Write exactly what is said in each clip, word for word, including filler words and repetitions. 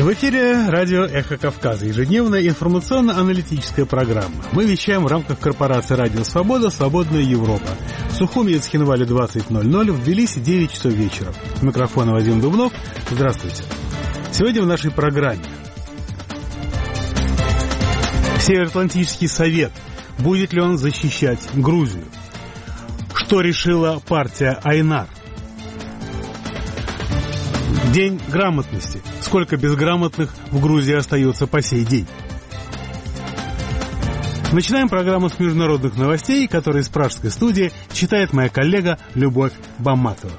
В эфире радио «Эхо Кавказа», ежедневная информационно-аналитическая программа. Мы вещаем в рамках корпорации «Радио Свобода. Свободная Европа». В Сухуми и Цхинвале двадцать ноль ноль, в Тбилиси девять часов вечера. У микрофона Вадим Дубнов. Здравствуйте. Сегодня в нашей программе Североатлантический совет. Будет ли он защищать Грузию? Что решила партия Айнар? День грамотности. Сколько безграмотных в Грузии остается по сей день? Начинаем программу с международных новостей, которые из пражской студии читает моя коллега Любовь Баматова.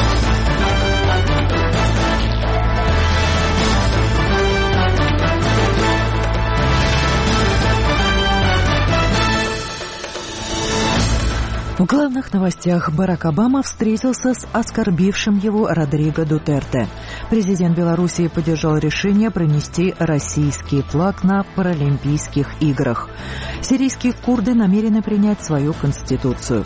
В главных новостях: Барак Обама встретился с оскорбившим его Родриго Дутерте. Президент Белоруссии поддержал решение пронести российский флаг на Паралимпийских играх. Сирийские курды намерены принять свою конституцию.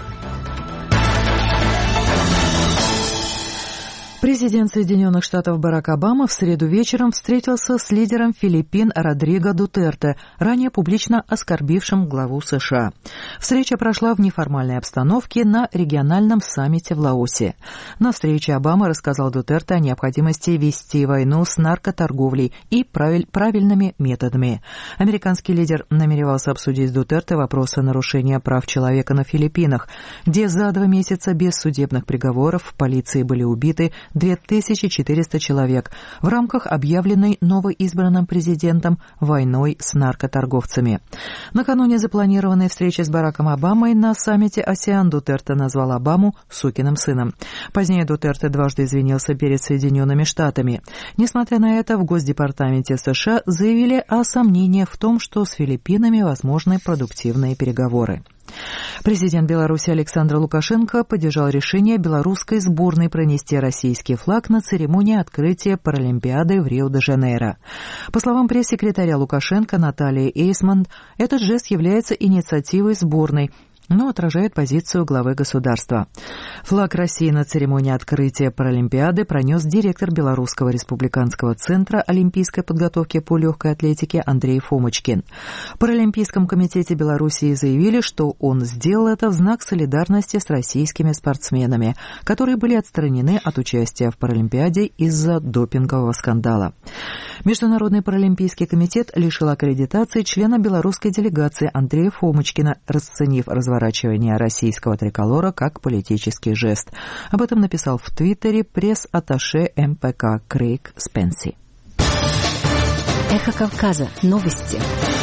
Президент Соединенных Штатов Барак Обама в среду вечером встретился с лидером Филиппин Родриго Дутерте, ранее публично оскорбившим главу США. Встреча прошла в неформальной обстановке на региональном саммите в Лаосе. На встрече Обама рассказал Дутерте о необходимости вести войну с наркоторговлей и правиль- правильными методами. Американский лидер намеревался обсудить с Дутерте вопросы нарушения прав человека на Филиппинах, где за два месяца без судебных приговоров в полиции были убиты две тысячи четыреста человек в рамках объявленной новоизбранным президентом войной с наркоторговцами. Накануне запланированной встречи с Бараком Обамой на саммите АСЕАН Дутерте назвал Обаму «сукиным сыном». Позднее Дутерте дважды извинился перед Соединенными Штатами. Несмотря на это, в Госдепартаменте США заявили о сомнениях в том, что с Филиппинами возможны продуктивные переговоры. Президент Беларуси Александр Лукашенко поддержал решение белорусской сборной пронести российский флаг на церемонии открытия Паралимпиады в Рио-де-Жанейро. По словам пресс-секретаря Лукашенко Натальи Эйсман, этот жест является инициативой сборной, но отражает позицию главы государства. Флаг России на церемонии открытия Паралимпиады пронес директор Белорусского республиканского центра олимпийской подготовки по легкой атлетике Андрей Фомочкин. В Паралимпийском комитете Белоруссии заявили, что он сделал это в знак солидарности с российскими спортсменами, которые были отстранены от участия в Паралимпиаде из-за допингового скандала. Международный паралимпийский комитет лишил аккредитации члена белорусской делегации Андрея Фомочкина, расценив разворачивание российского триколора как политический жест. Об этом написал в Твиттере пресс-атташе эм пэ ка Крейг Спенси. Эхо Кавказа. Новости.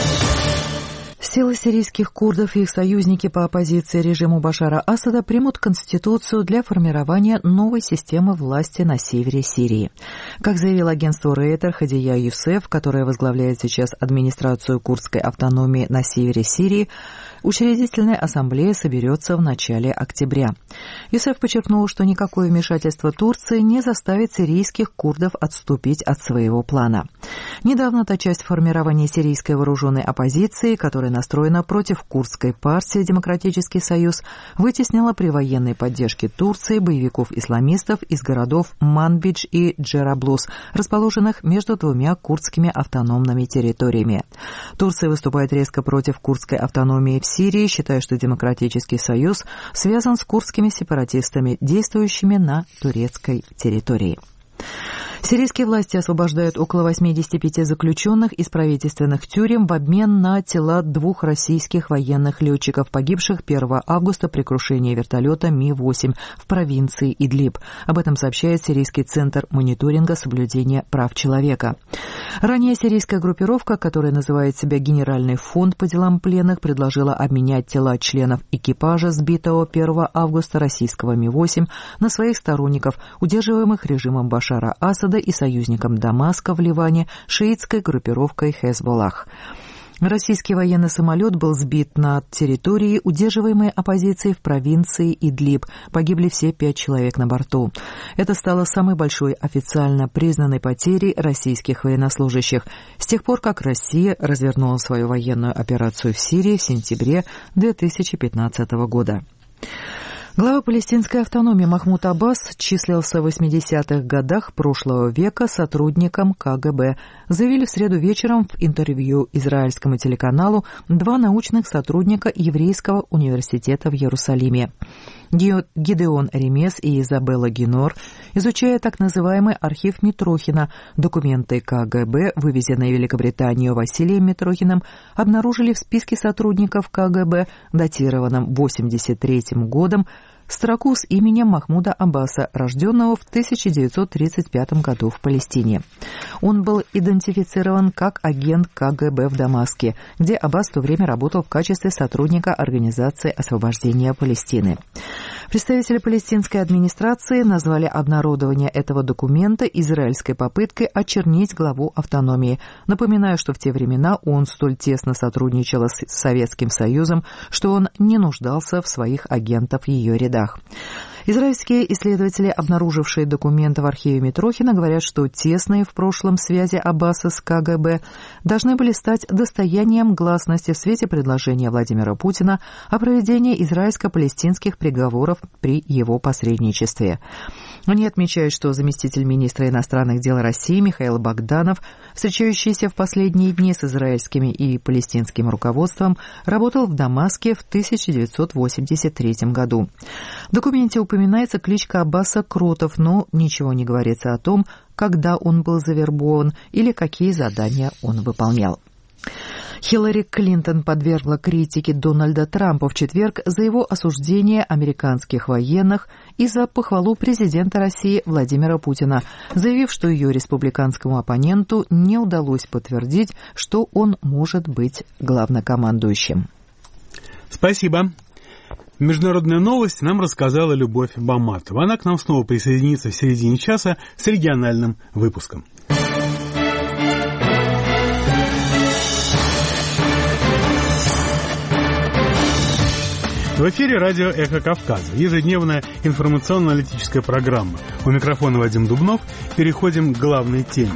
Силы сирийских курдов и их союзники по оппозиции режиму Башара Асада примут конституцию для формирования новой системы власти на севере Сирии. Как заявил агентству Рейтер Хадия Юсеф, которая возглавляет сейчас администрацию курдской автономии на севере Сирии, учредительная ассамблея соберется в начале октября. Юсеф подчеркнул, что никакое вмешательство Турции не заставит сирийских курдов отступить от своего плана. Недавно та часть формирования сирийской вооруженной оппозиции, которая настроена против курдской партии «Демократический союз», вытеснила при военной поддержке Турции боевиков-исламистов из городов Манбидж и Джераблус, расположенных между двумя курдскими автономными территориями. Турция выступает резко против курдской автономии в Сирии, считая, что Демократический союз связан с курдскими сепаратистами, действующими на турецкой территории. Сирийские власти освобождают около восемьдесят пять заключенных из правительственных тюрем в обмен на тела двух российских военных летчиков, погибших первого августа при крушении вертолета Ми восемь в провинции Идлиб. Об этом сообщает Сирийский центр мониторинга соблюдения прав человека. Ранее сирийская группировка, которая называет себя Генеральный фонд по делам пленных, предложила обменять тела членов экипажа сбитого первого августа российского Ми восемь на своих сторонников, удерживаемых режимом Башара Асада и союзником Дамаска в Ливане шиитской группировкой Хезболлах. Российский военный самолет был сбит на территории, удерживаемой оппозицией в провинции Идлиб. Погибли все пять человек на борту. Это стало самой большой официально признанной потерей российских военнослужащих с тех пор, как Россия развернула свою военную операцию в Сирии в сентябре две тысячи пятнадцатого года. Глава палестинской автономии Махмуд Аббас числился в восьмидесятых годах прошлого века сотрудником ка гэ бэ. Заявили в среду вечером в интервью израильскому телеканалу два научных сотрудника Еврейского университета в Иерусалиме. Гидеон Ремес и Изабелла Гинор, изучая так называемый архив Митрохина, документы ка гэ бэ, вывезенные в Великобританию Василием Митрохиным, обнаружили в списке сотрудников ка гэ бэ, датированном восемьдесят третьим годом, строку с именем Махмуда Аббаса, рожденного в тысяча девятьсот тридцать пятом году в Палестине. Он был идентифицирован как агент ка гэ бэ в Дамаске, где Аббас в то время работал в качестве сотрудника Организации освобождения Палестины. Представители палестинской администрации назвали обнародование этого документа израильской попыткой очернить главу автономии. Напоминаю, что в те времена он столь тесно сотрудничал с Советским Союзом, что он не нуждался в своих агентах в ее рядах. Израильские исследователи, обнаружившие документы в архиве Митрохина, говорят, что тесные в прошлом связи Аббаса с ка гэ бэ должны были стать достоянием гласности в свете предложения Владимира Путина о проведении израильско-палестинских переговоров при его посредничестве. Они отмечают, что заместитель министра иностранных дел России Михаил Богданов, встречающийся в последние дни с израильским и палестинским руководством, работал в Дамаске в тысяча девятьсот восемьдесят третьем году. В документе упоминается кличка Аббаса Кротов, но ничего не говорится о том, когда он был завербован или какие задания он выполнял. Хиллари Клинтон подвергла критике Дональда Трампа в четверг за его осуждение американских военных и за похвалу президента России Владимира Путина, заявив, что ее республиканскому оппоненту не удалось подтвердить, что он может быть главнокомандующим. Спасибо. Международная новость нам рассказала Любовь Баматова. Она к нам снова присоединится в середине часа с региональным выпуском. В эфире радио «Эхо Кавказа», ежедневная информационно-аналитическая программа. У микрофона Вадим Дубнов. Переходим к главной теме.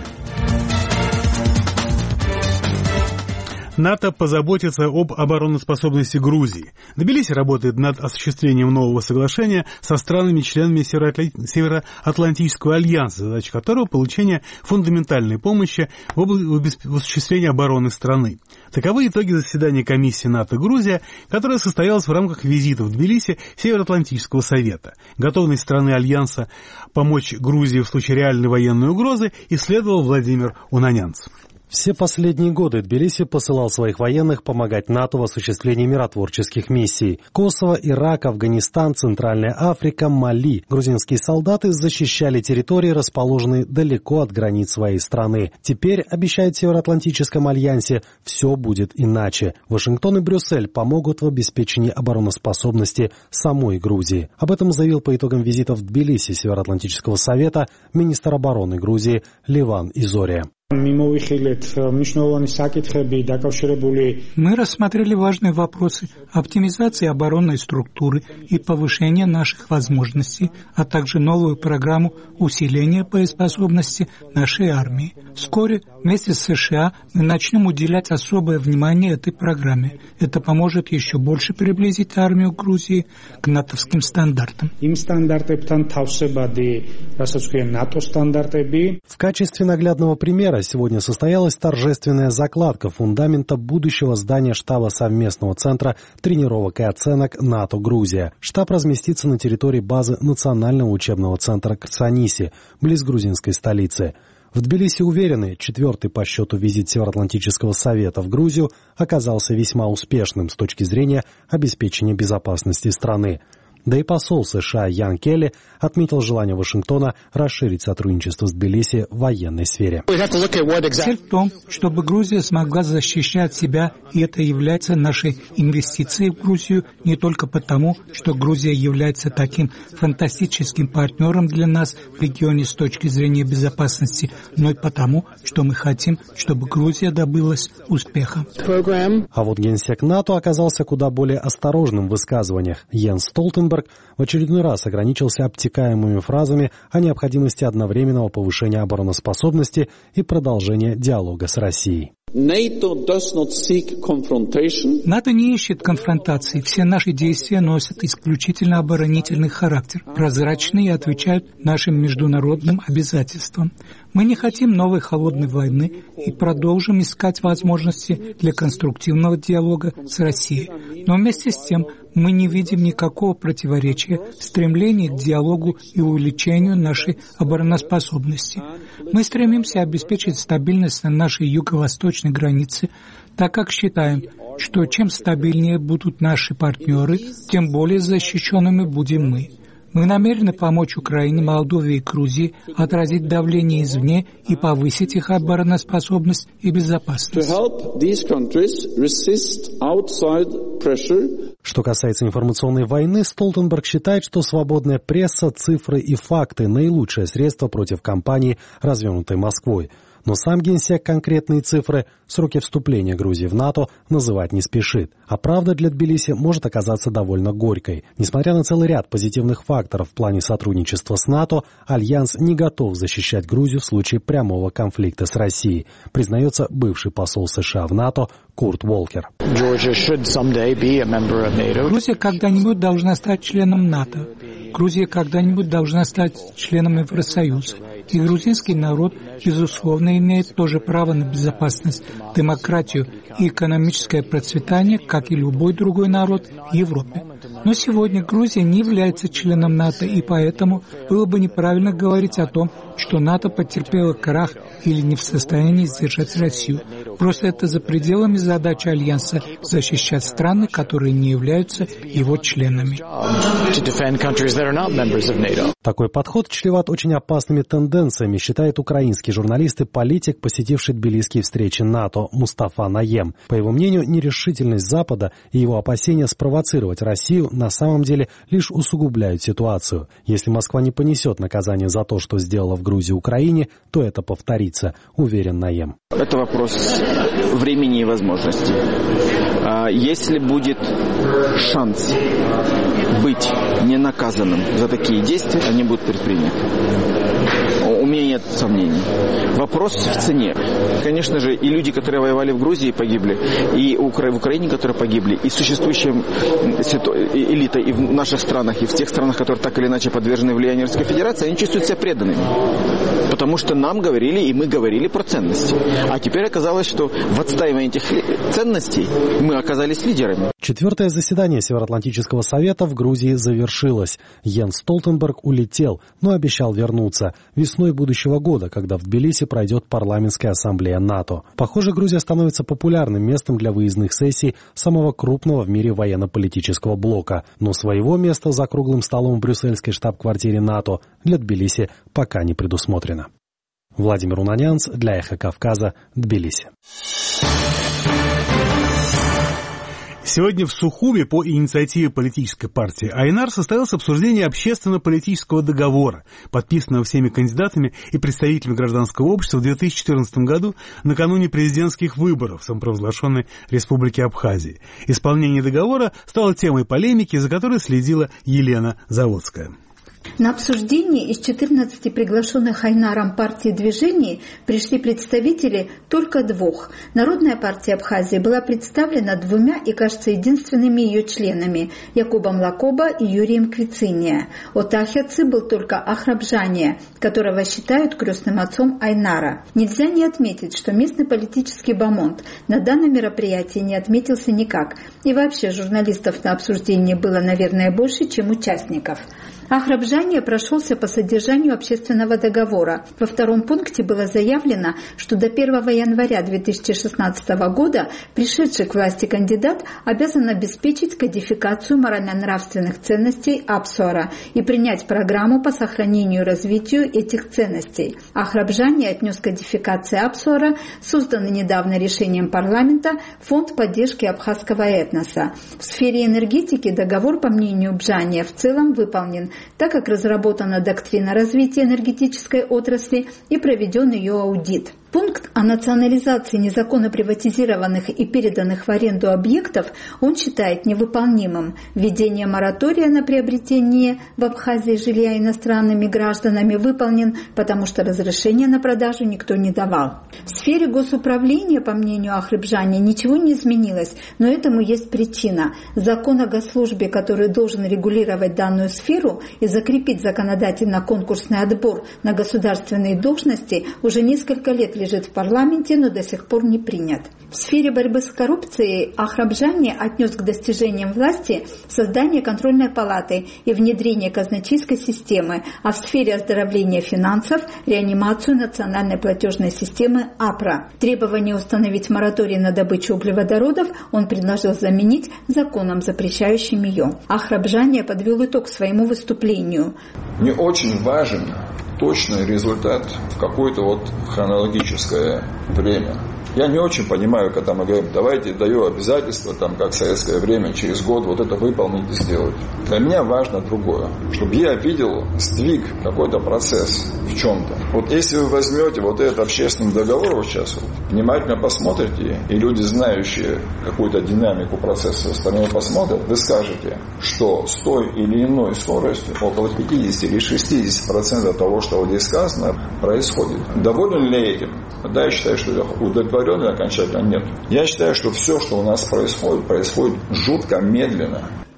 НАТО позаботится об обороноспособности Грузии. Тбилиси работает над осуществлением нового соглашения со странами-членами Североатлантического альянса, задача которого – получение фундаментальной помощи в осуществлении обороны страны. Таковы итоги заседания комиссии НАТО-Грузия, которая состоялась в рамках визита в Тбилиси Североатлантического совета. Готовность страны альянса помочь Грузии в случае реальной военной угрозы исследовал Владимир Унанянц. Все последние годы Тбилиси посылал своих военных помогать НАТО в осуществлении миротворческих миссий. Косово, Ирак, Афганистан, Центральная Африка, Мали. Грузинские солдаты защищали территории, расположенные далеко от границ своей страны. Теперь, обещают в Североатлантическом альянсе, все будет иначе. Вашингтон и Брюссель помогут в обеспечении обороноспособности самой Грузии. Об этом заявил по итогам визита в Тбилиси Североатлантического совета министр обороны Грузии Леван Изория. Мы рассмотрели важные вопросы оптимизации оборонной структуры и повышения наших возможностей, а также новую программу усиления боеспособности нашей армии. Вскоре вместе с США мы начнем уделять особое внимание этой программе. Это поможет еще больше приблизить армию Грузии к натовским стандартам. В качестве наглядного примера сегодня состоялась торжественная закладка фундамента будущего здания штаба совместного центра тренировок и оценок НАТО-Грузия. Штаб разместится на территории базы Национального учебного центра Ксаниси, близ грузинской столицы. В Тбилиси уверены, четвертый по счету визит Североатлантического совета в Грузию оказался весьма успешным с точки зрения обеспечения безопасности страны. Да и посол США Ян Келли отметил желание Вашингтона расширить сотрудничество с Тбилиси в военной сфере. Цель в том, чтобы Грузия смогла защищать себя, и это является нашей инвестицией в Грузию не только потому, что Грузия является таким фантастическим партнером для нас в регионе с точки зрения безопасности, но и потому, что мы хотим, чтобы Грузия добилась успеха. А вот генсек НАТО оказался куда более осторожным в высказываниях. Йенс Столтенберг в очередной раз ограничился обтекаемыми фразами о необходимости одновременного повышения обороноспособности и продолжения диалога с Россией. НАТО не ищет конфронтации. Все наши действия носят исключительно оборонительный характер, прозрачны и отвечают нашим международным обязательствам. Мы не хотим новой холодной войны и продолжим искать возможности для конструктивного диалога с Россией. Но вместе с тем мы не видим никакого противоречия в стремлении к диалогу и увеличению нашей обороноспособности. Мы стремимся обеспечить стабильность на нашей юго-восточной границе, так как считаем, что чем стабильнее будут наши партнеры, тем более защищенными будем мы. Мы намерены помочь Украине, Молдове и Грузии отразить давление извне и повысить их обороноспособность и безопасность. Что касается информационной войны, Столтенберг считает, что свободная пресса, цифры и факты – наилучшее средство против кампании, развернутой Москвой. Но сам генсек конкретные цифры, сроки вступления Грузии в НАТО, называть не спешит. А правда для Тбилиси может оказаться довольно горькой. Несмотря на целый ряд позитивных факторов в плане сотрудничества с НАТО, Альянс не готов защищать Грузию в случае прямого конфликта с Россией, признается бывший посол США в НАТО Курт Волкер. Грузия когда-нибудь должна стать членом НАТО. Грузия когда-нибудь должна стать членом Евросоюза. И грузинский народ, безусловно, имеет тоже право на безопасность, демократию и экономическое процветание, как и любой другой народ в Европе. Но сегодня Грузия не является членом НАТО, и поэтому было бы неправильно говорить о том, что НАТО потерпело крах или не в состоянии сдержать Россию. Просто это за пределами задачи Альянса защищать страны, которые не являются его членами. Такой подход чреват очень опасными тенденциями, считает украинский журналист и политик, посетивший тбилисские встречи НАТО, Мустафа Наем. По его мнению, нерешительность Запада и его опасения спровоцировать Россию на самом деле лишь усугубляют ситуацию. Если Москва не понесет наказание за то, что сделала в Грузии Украине, то это повторится, уверен Наем. Это вопрос времени и возможностей. Если будет шанс быть ненаказанным за такие действия, они будут предприняты. У меня нет сомнений. Вопрос в цене. Конечно же, и люди, которые воевали в Грузии, погибли, и в Украине, которые погибли, и существующая элита и в наших странах, и в тех странах, которые так или иначе подвержены влиянию Российской Федерации, они чувствуют себя преданными. Потому что нам говорили, и мы говорили про ценности. А теперь оказалось, что в отстаивании этих ценностей мы оказались лидерами. Четвертое заседание Североатлантического совета в Грузии завершилось. Йенс Столтенберг улетел, но обещал вернуться весной будущего года, когда в Тбилиси пройдет парламентская ассамблея НАТО. Похоже, Грузия становится популярным местом для выездных сессий самого крупного в мире военно-политического блока. Но своего места за круглым столом в брюссельской штаб-квартире НАТО для Тбилиси пока не предусмотрено. Владимир Унанянц для Эхо Кавказа, Тбилиси. Сегодня в Сухуми по инициативе политической партии Айнар состоялось обсуждение общественно-политического договора, подписанного всеми кандидатами и представителями гражданского общества в две тысячи четырнадцатом году накануне президентских выборов в самопровозглашенной Республике Абхазии. Исполнение договора стало темой полемики, за которой следила Елена Заводская. На обсуждение из четырнадцати приглашенных Айнаром партий движений пришли представители только двух. Народная партия Абхазии была представлена двумя и, кажется, единственными ее членами – Якубом Лакоба и Юрием Квициния. От Ахицы был только Ахрабжания, которого считают крестным отцом Айнара. Нельзя не отметить, что местный политический бомонд на данном мероприятии не отметился никак. И вообще журналистов на обсуждении было, наверное, больше, чем участников. Ахрабжания прошелся по содержанию общественного договора. Во втором пункте было заявлено, что до первого января две тысячи шестнадцатого года пришедший к власти кандидат обязан обеспечить кодификацию морально-нравственных ценностей Апсуара и принять программу по сохранению и развитию этих ценностей. Ахрабжания отнес к кодификации Апсуара, созданный недавно решением парламента, фонд поддержки абхазского этноса. В сфере энергетики договор, по мнению Бжания, в целом выполнен, так как разработана доктрина развития энергетической отрасли и проведен ее аудит. Пункт о национализации незаконно приватизированных и переданных в аренду объектов он считает невыполнимым. Введение моратория на приобретение в Абхазии жилья иностранными гражданами выполнен, потому что разрешения на продажу никто не давал. В сфере госуправления, по мнению Ахрыбжани, ничего не изменилось, но этому есть причина. Закон о госслужбе, который должен регулировать данную сферу и закрепить законодательно-конкурсный отбор на государственные должности, уже несколько лет лежит в парламенте, но до сих пор не принят. В сфере борьбы с коррупцией Ахрыбжани отнес к достижениям власти создание контрольной палаты и внедрение казначейской системы, а в сфере оздоровления финансов – реанимацию национальной платежной системы АПРА. Требование установить мораторий на добычу углеводородов он предложил заменить законом, запрещающим ее. Ахрыбжани подвел итог своему выступлению. Мне очень важен точный результат в какое-то вот хронологическое время. Я не очень понимаю, когда мы говорим, давайте, даю обязательства, там, как в советское время, через год вот это выполнить и сделать. Для меня важно другое, чтобы я видел сдвиг, какой-то процесс в чем-то. Вот если вы возьмете вот этот общественный договор вот сейчас, вот, внимательно посмотрите, и люди, знающие какую-то динамику процесса, с него посмотрят, вы скажете, что с той или иной скоростью, около пятьдесят или шестьдесят процентов того, что вот здесь сказано, происходит. Доволен ли этим? Да, я считаю, что я удовлетворен окончательно, нет. Я считаю, что все, что у нас происходит, происходит жутко медленно.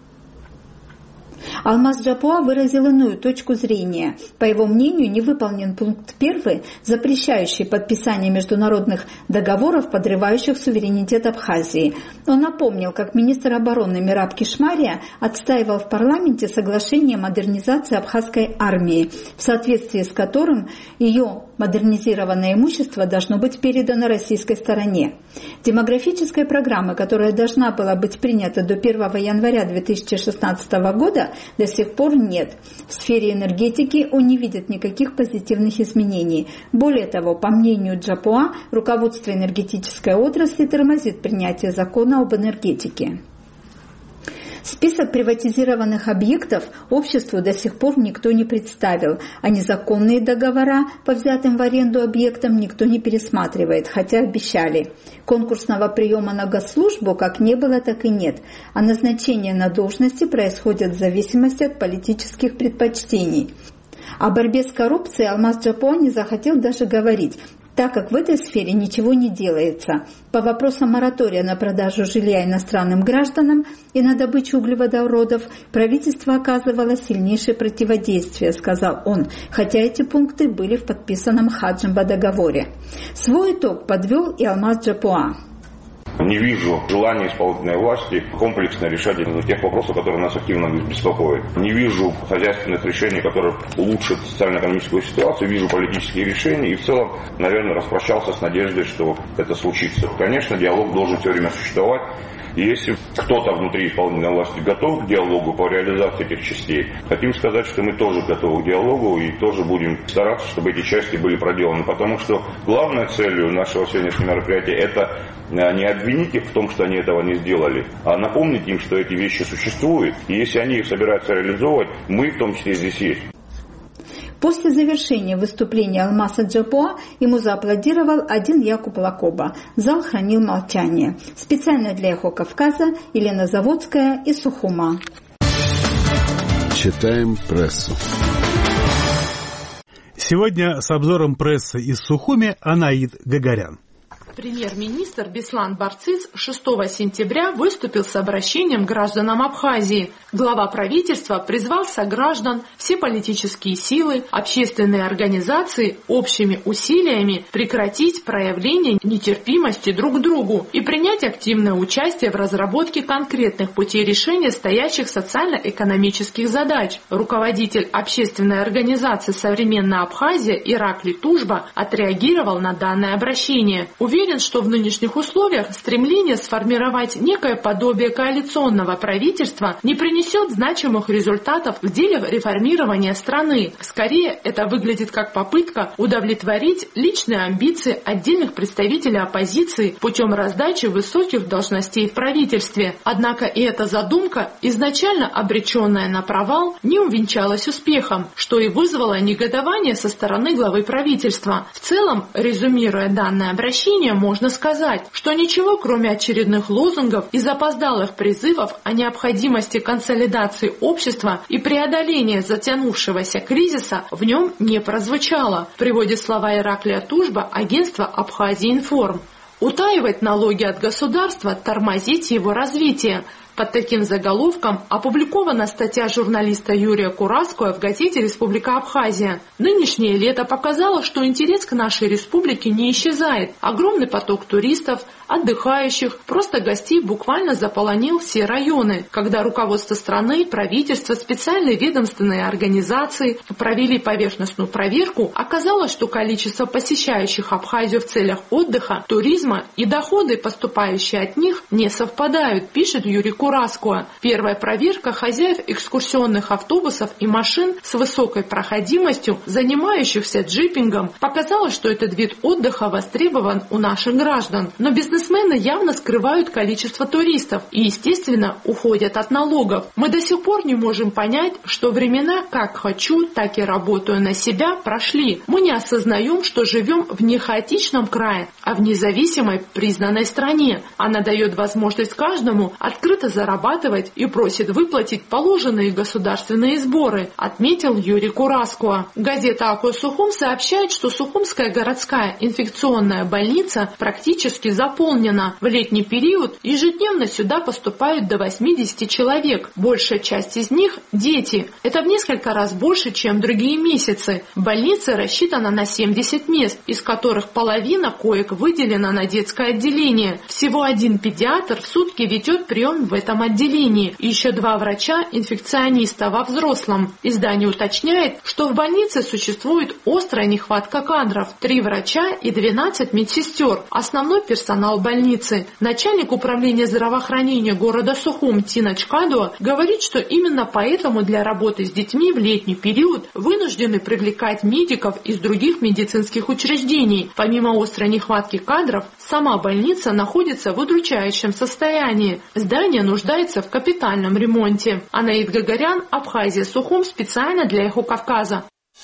Алмаз Джапуа выразил иную точку зрения. По его мнению, не выполнен пункт первый, запрещающий подписание международных договоров, подрывающих суверенитет Абхазии. Он напомнил, как министр обороны Мираб Кишмария отстаивал в парламенте соглашение о модернизации абхазской армии, в соответствии с которым ее модернизированное имущество должно быть передано российской стороне. Демографической программы, которая должна была быть принята до первого января две тысячи шестнадцатого года, до сих пор нет. В сфере энергетики он не видит никаких позитивных изменений. Более того, по мнению Джапуа, руководство энергетической отрасли тормозит принятие закона об энергетике. Список приватизированных объектов обществу до сих пор никто не представил, а незаконные договора по взятым в аренду объектам никто не пересматривает, хотя обещали. Конкурсного приема на госслужбу как не было, так и нет, а назначение на должности происходит в зависимости от политических предпочтений. О борьбе с коррупцией Алмаз Джапуа не захотел даже говорить, так как в этой сфере ничего не делается. По вопросам моратория на продажу жилья иностранным гражданам и на добычу углеводородов правительство оказывало сильнейшее противодействие, сказал он, хотя эти пункты были в подписанном Хаджимба договоре. Свой итог подвел и Алмаз Джапуа. Не вижу желания исполнительной власти комплексно решать тех вопросов, которые нас активно беспокоят. Не вижу хозяйственных решений, которые улучшат социально-экономическую ситуацию. Вижу политические решения и в целом, наверное, распрощался с надеждой, что это случится. Конечно, диалог должен все время существовать. И если кто-то внутри исполнительной власти готов к диалогу по реализации этих частей, хотим сказать, что мы тоже готовы к диалогу и тоже будем стараться, чтобы эти части были проделаны. Потому что главной целью нашего сегодняшнего мероприятия – это не обвинить их в том, что они этого не сделали, а напомнить им, что эти вещи существуют. И если они их собираются реализовывать, мы в том числе здесь есть. После завершения выступления Алмаза Джапуа ему зааплодировал один Якуб Лакоба. Зал хранил молчание. Специально для «Эхо Кавказа» Елена Заводская из Сухума. Читаем прессу. Сегодня с обзором прессы из Сухуми Анаид Гагарян. Премьер-министр Беслан Барциц шестого сентября выступил с обращением к гражданам Абхазии. Глава правительства призвал сограждан, все политические силы, общественные организации общими усилиями прекратить проявление нетерпимости друг к другу и принять активное участие в разработке конкретных путей решения стоящих социально-экономических задач. Руководитель общественной организации «Современная Абхазия» Иракли Тужба отреагировал на данное обращение. Уверен, уверен, что в нынешних условиях стремление сформировать некое подобие коалиционного правительства не принесет значимых результатов в деле реформирования страны. Скорее, это выглядит как попытка удовлетворить личные амбиции отдельных представителей оппозиции путем раздачи высоких должностей в правительстве. Однако и эта задумка, изначально обреченная на провал, не увенчалась успехом, что и вызвало негодование со стороны главы правительства. В целом, резюмируя данное обращение, можно сказать, что ничего, кроме очередных лозунгов и запоздалых призывов о необходимости консолидации общества и преодоления затянувшегося кризиса, в нем не прозвучало, приводит слова Ираклия Тужба агентства «Абхазия-Информ». Утаивать налоги от государства, тормозить его развитие. Под таким заголовком опубликована статья журналиста Юрия Кураскоя в газете «Республика Абхазия». Нынешнее лето показало, что интерес к нашей республике не исчезает. Огромный поток туристов, отдыхающих, просто гостей буквально заполонил все районы. Когда руководство страны, правительство, специальные ведомственные организации провели поверхностную проверку, оказалось, что количество посещающих Абхазию в целях отдыха, туризма и доходы, поступающие от них, не совпадают, пишет Юрий Кураскоя. Первая проверка хозяев экскурсионных автобусов и машин с высокой проходимостью, занимающихся джипингом, показала, что этот вид отдыха востребован у наших граждан. Но бизнесмены явно скрывают количество туристов и, естественно, уходят от налогов. Мы до сих пор не можем понять, что времена «как хочу, так и работаю на себя» прошли. Мы не осознаем, что живем в не хаотичном крае, а в независимой признанной стране. Она дает возможность каждому открыто зарабатывать и просит выплатить положенные государственные сборы, отметил Юрий Кураскоя. Газета «Ако Сухум» сообщает, что Сухумская городская инфекционная больница практически заполнена. В летний период ежедневно сюда поступают до восьмидесяти человек. Большая часть из них – дети. Это в несколько раз больше, чем другие месяцы. Больница рассчитана на семьдесят мест, из которых половина коек выделена на детское отделение. Всего один педиатр в сутки ведет прием в этом отделении. И еще два врача-инфекциониста во взрослом. Издание уточняет, что в больнице существует острая нехватка кадров. Три врача и двенадцать медсестер. Основной персонал больницы. Начальник управления здравоохранения города Сухум Тина Чкадуа говорит, что именно поэтому для работы с детьми в летний период вынуждены привлекать медиков из других медицинских учреждений. Помимо острой нехватки кадров, сама больница находится в удручающем состоянии. Здание нуждается в капитальном ремонте. Анаид Гагарян, Абхазия, Сухум, специально для Эхо Кавказа.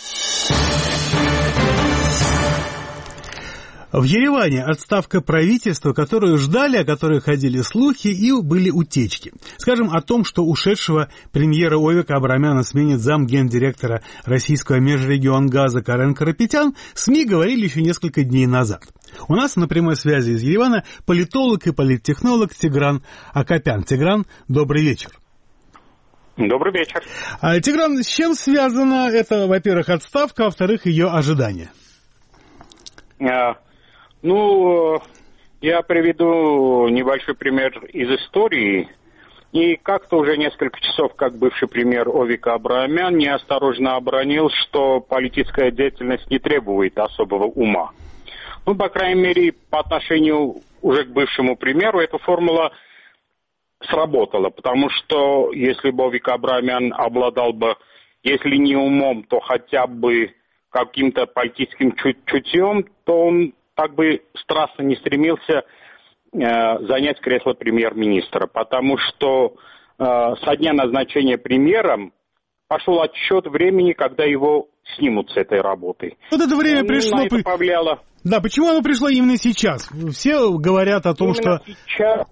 В Ереване отставка правительства, которую ждали, о которой ходили слухи и были утечки. Скажем, о том, что ушедшего премьера Овика Абрамяна сменит зам гендиректора российского межрегионгаза Карен Карапетян, СМИ говорили еще несколько дней назад. У нас на прямой связи из Еревана политолог и политтехнолог Тигран Акопян. Тигран, добрый вечер. Добрый вечер. А, Тигран, с чем связана эта, во-первых, отставка, а во-вторых, ее ожидания? А... Ну, я приведу небольшой пример из истории. И как-то уже несколько часов, как бывший премьер Овика Абрамян неосторожно обронил, что политическая деятельность не требует особого ума. Ну, по крайней мере, по отношению уже к бывшему премьеру эта формула сработала. Потому что если бы Овик Абрамян обладал бы, если не умом, то хотя бы каким-то политическим чутьем, то он так бы страстно не стремился э, занять кресло премьер-министра, потому что э, со дня назначения премьером пошел отсчет времени, когда его снимут с этой работы. Вот это время ну, пришло... На это повлияло... Да, почему оно пришло именно сейчас? Все говорят о том, именно что... сейчас...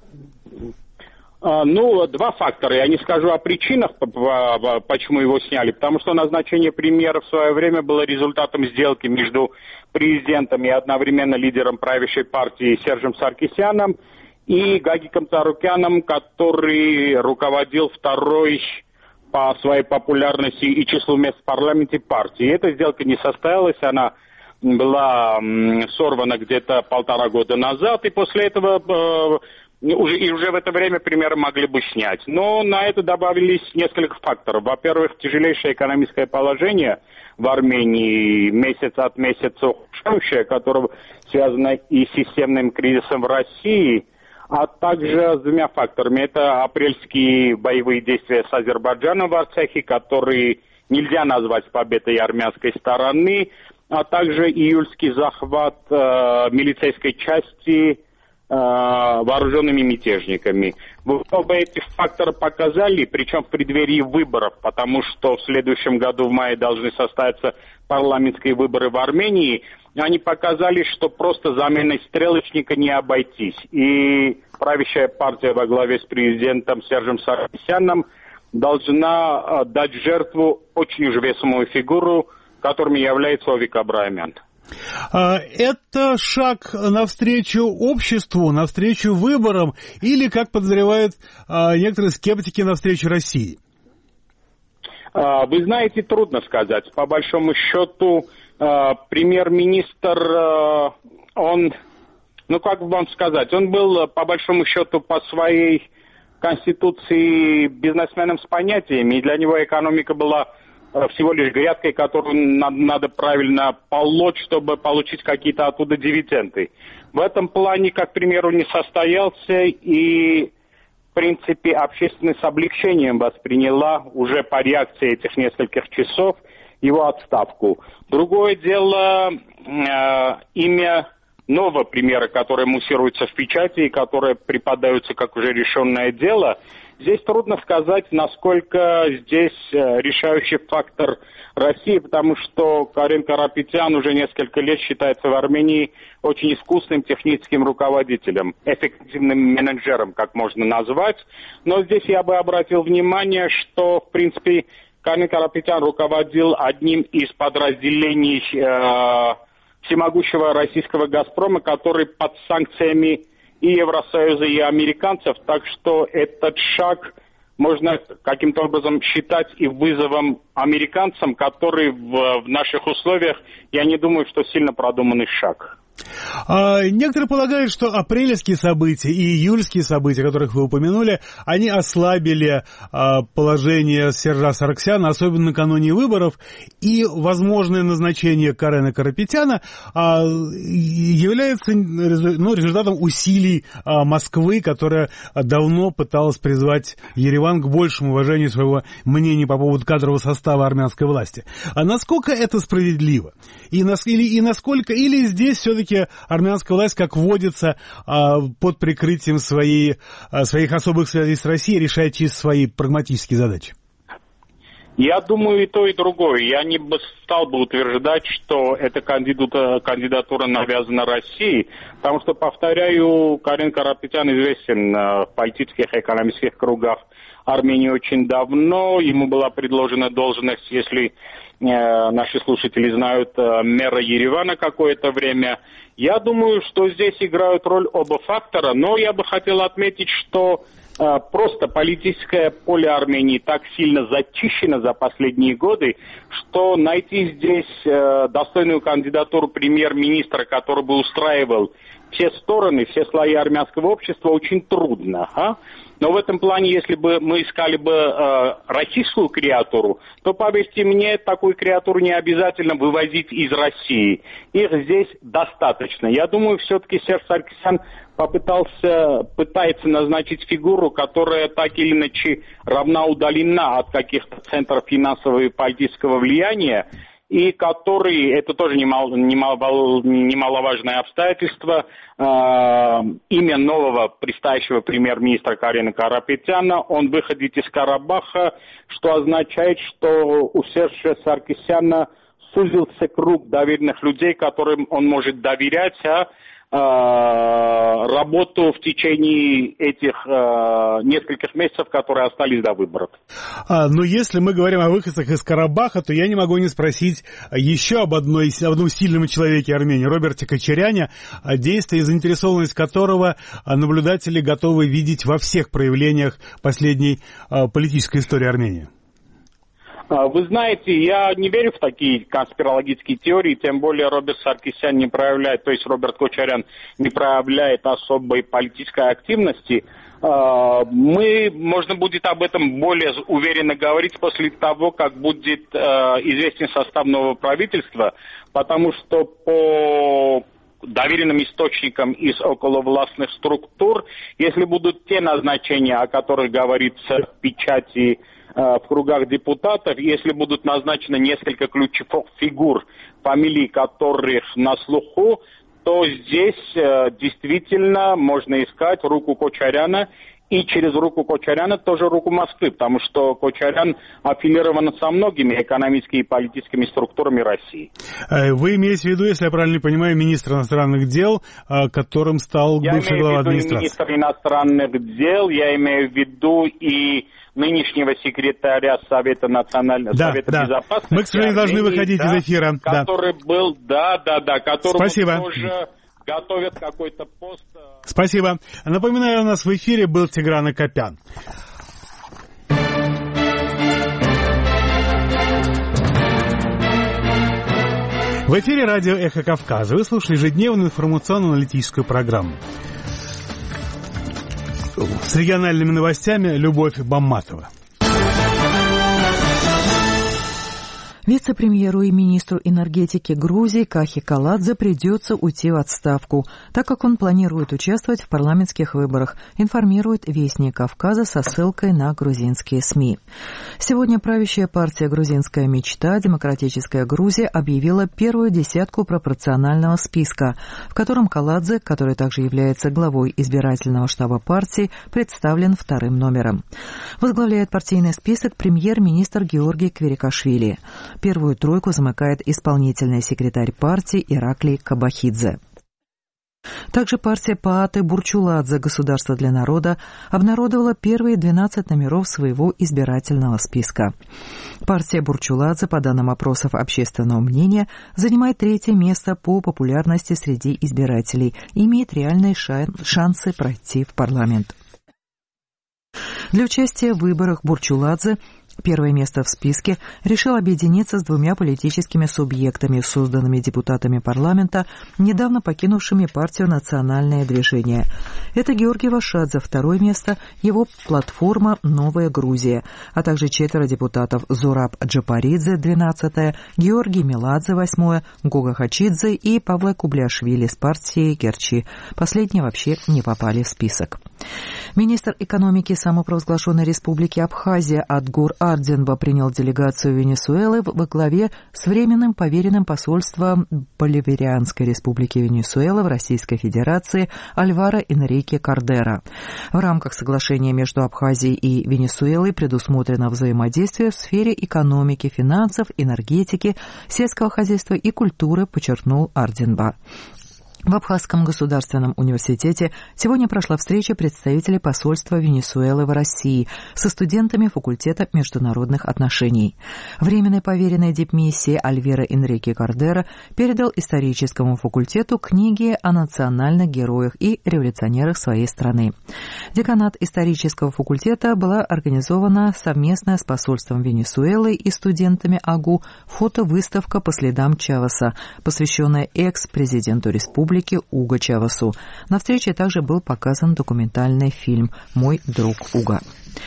Ну, два фактора. Я не скажу о причинах, почему его сняли, потому что назначение премьера в свое время было результатом сделки между президентом и одновременно лидером правящей партии Сержем Саркисяном и Гагиком Царукяном, который руководил второй по своей популярности и числу мест в парламенте партии. Эта сделка не состоялась, она была сорвана где-то полтора года назад, и после этого уже, и уже в это время примеры могли бы снять. Но на это добавились несколько факторов. Во-первых, тяжелейшее экономическое положение в Армении месяц от месяца ухудшающее, которое связано и с системным кризисом в России, а также с двумя факторами. Это апрельские боевые действия с Азербайджаном в Арцахе, которые нельзя назвать победой армянской стороны, а также июльский захват э, милицейской части вооруженными мятежниками. Оба эти фактора показали, причем в преддверии выборов, потому что в следующем году в мае должны состояться парламентские выборы в Армении. Они показали, что просто заменой стрелочника не обойтись. И правящая партия во главе с президентом Сержем Саркисяном должна дать жертву очень уж весомую фигуру, которым является Овик Абраамян. Это шаг навстречу обществу, навстречу выборам, или, как подозревают некоторые скептики, навстречу России? Вы знаете, трудно сказать. По большому счету, премьер-министр, он, ну как вам сказать, он был, по большому счету, по своей конституции бизнесменом с понятиями, и для него экономика была всего лишь грядкой, которую надо, надо правильно полоть, чтобы получить какие-то оттуда дивиденды. В этом плане, как, к примеру, не состоялся, и, в принципе, общественность с облегчением восприняла уже по реакции этих нескольких часов его отставку. Другое дело, э, имя нового премьера, которое муссируется в печати и которое преподается как уже решенное дело. Здесь трудно сказать, насколько здесь решающий фактор России, потому что Карен Карапетян уже несколько лет считается в Армении очень искусным техническим руководителем, эффективным менеджером, как можно назвать. Но здесь я бы обратил внимание, что, в принципе, Карен Карапетян руководил одним из подразделений э, всемогущего российского «Газпрома», который под санкциями и Евросоюза, и американцев, так что этот шаг можно каким-то образом считать и вызовом американцам, который в, в наших условиях, я не думаю, что сильно продуманный шаг. А, некоторые полагают, что апрельские события и июльские события, которых вы упомянули, они ослабили а, положение Сержа Саркисяна, особенно накануне выборов, и возможное назначение Карена Карапетяна а, является ну, результатом усилий а, Москвы, которая давно пыталась призвать Ереван к большему уважению своего мнения по поводу кадрового состава армянской власти. А насколько это справедливо? И, нас, или, и насколько, или здесь все-таки армянская власть, как водится, под прикрытием своей, своих особых связей с Россией, решает через свои прагматические задачи? Я думаю, и то, и другое. Я не стал бы утверждать, что эта кандидатура, кандидатура навязана России, потому что, повторяю, Карен Карапетян известен в политических и экономических кругах Армении очень давно. Ему была предложена должность, если наши слушатели знают, мэра Еревана какое-то время. Я думаю, что здесь играют роль оба фактора, но я бы хотел отметить, что э, просто политическое поле Армении так сильно зачищено за последние годы, что найти здесь э, достойную кандидатуру премьер-министра, который бы устраивал все стороны, все слои армянского общества, очень трудно. А? Но в этом плане, если бы мы искали бы э, российскую креатуру, то, поверьте мне, такую креатуру не обязательно вывозить из России. Их здесь достаточно. Я думаю, все-таки Серж Саркисян попытался, пытается назначить фигуру, которая так или иначе равна удалена от каких-то центров финансового и политического влияния, и который, это тоже немало, немало, немаловажное обстоятельство, э, имя нового предстоящего премьер-министра Карена Карапетяна, он выходит из Карабаха, что означает, что у Сержа Саркисяна сузился круг доверенных людей, которым он может доверять, а работу в течение этих э, нескольких месяцев, которые остались до выборов. А, но если мы говорим о выходцах из Карабаха, то я не могу не спросить еще об, одной, об одном сильном человеке Армении, Роберте Кочаряне, действие и заинтересованность которого наблюдатели готовы видеть во всех проявлениях последней э, политической истории Армении. Вы знаете, я не верю в такие конспирологические теории, тем более Роберт Саркисян не проявляет, то есть Роберт Кочарян не проявляет особой политической активности. Мы, можно будет об этом более уверенно говорить после того, как будет известен состав нового правительства, потому что по доверенным источникам из околовластных структур, если будут те назначения, о которых говорится в печати в кругах депутатов, если будут назначены несколько ключевых фигур, фамилий которых на слуху, то здесь э, действительно можно искать руку Кочаряна и через руку Кочаряна тоже руку Москвы, потому что Кочарян аффилирован со многими экономическими и политическими структурами России. Вы имеете в виду, если я правильно понимаю, министр иностранных дел, которым стал я бывший глава администрации? Я имею в виду министр иностранных дел, я имею в виду и нынешнего секретаря Совета национального да, Совета да. безопасности. Мы, к сожалению, должны выходить да, из эфира. Который да. был, да, да, да, который Спасибо. тоже готовят какой-то пост. Спасибо. Напоминаю, у нас в эфире был Тигран Акопян. В эфире радио «Эхо Кавказа». Вы слушали ежедневную информационно-аналитическую программу. С региональными новостями Любовь Бамматова. Вице-премьеру и министру энергетики Грузии Кахи Каладзе придется уйти в отставку, так как он планирует участвовать в парламентских выборах, информирует Вестник Кавказа со ссылкой на грузинские СМИ. Сегодня правящая партия «Грузинская мечта» «Демократическая Грузия» объявила первую десятку пропорционального списка, в котором Каладзе, который также является главой избирательного штаба партии, представлен вторым номером. Возглавляет партийный список премьер-министр Георгий Кверикашвили. Первую тройку замыкает исполнительный секретарь партии Ираклий Кабахидзе. Также партия Пааты Бурчуладзе «Государство для народа» обнародовала первые двенадцать номеров своего избирательного списка. Партия Бурчуладзе, по данным опросов общественного мнения, занимает третье место по популярности среди избирателей и имеет реальные шансы пройти в парламент. Для участия в выборах Бурчуладзе первое место в списке решил объединиться с двумя политическими субъектами, созданными депутатами парламента, недавно покинувшими партию «Национальное движение». Это Георгий Вашадзе, второе место, его платформа «Новая Грузия», а также четверо депутатов: Зураб Джапаридзе, двенадцатое, Георгий Меладзе, восьмое, Гога Хачидзе и Павла Кубляшвили с партии Керчи. Последние вообще не попали в список. Министр экономики самопровозглашенной республики Абхазия Адгур Арденба принял делегацию Венесуэлы во главе с временным поверенным посольства Боливарианской республики Венесуэла в Российской Федерации Альваро Энрике Кардера. В рамках соглашения между Абхазией и Венесуэлой предусмотрено взаимодействие в сфере экономики, финансов, энергетики, сельского хозяйства и культуры, подчеркнул Арденба. В Абхазском государственном университете сегодня прошла встреча представителей посольства Венесуэлы в России со студентами факультета международных отношений. Временный поверенный дипмиссии Альваро Энрике Кардера передал историческому факультету книги о национальных героях и революционерах своей страны. Деканат исторического факультета была организована совместно с посольством Венесуэлы и студентами АГУ фотовыставка по следам Чавеса, посвященная экс-президенту республики Уго Чавесу. На встрече также был показан документальный фильм «Мой друг Уго».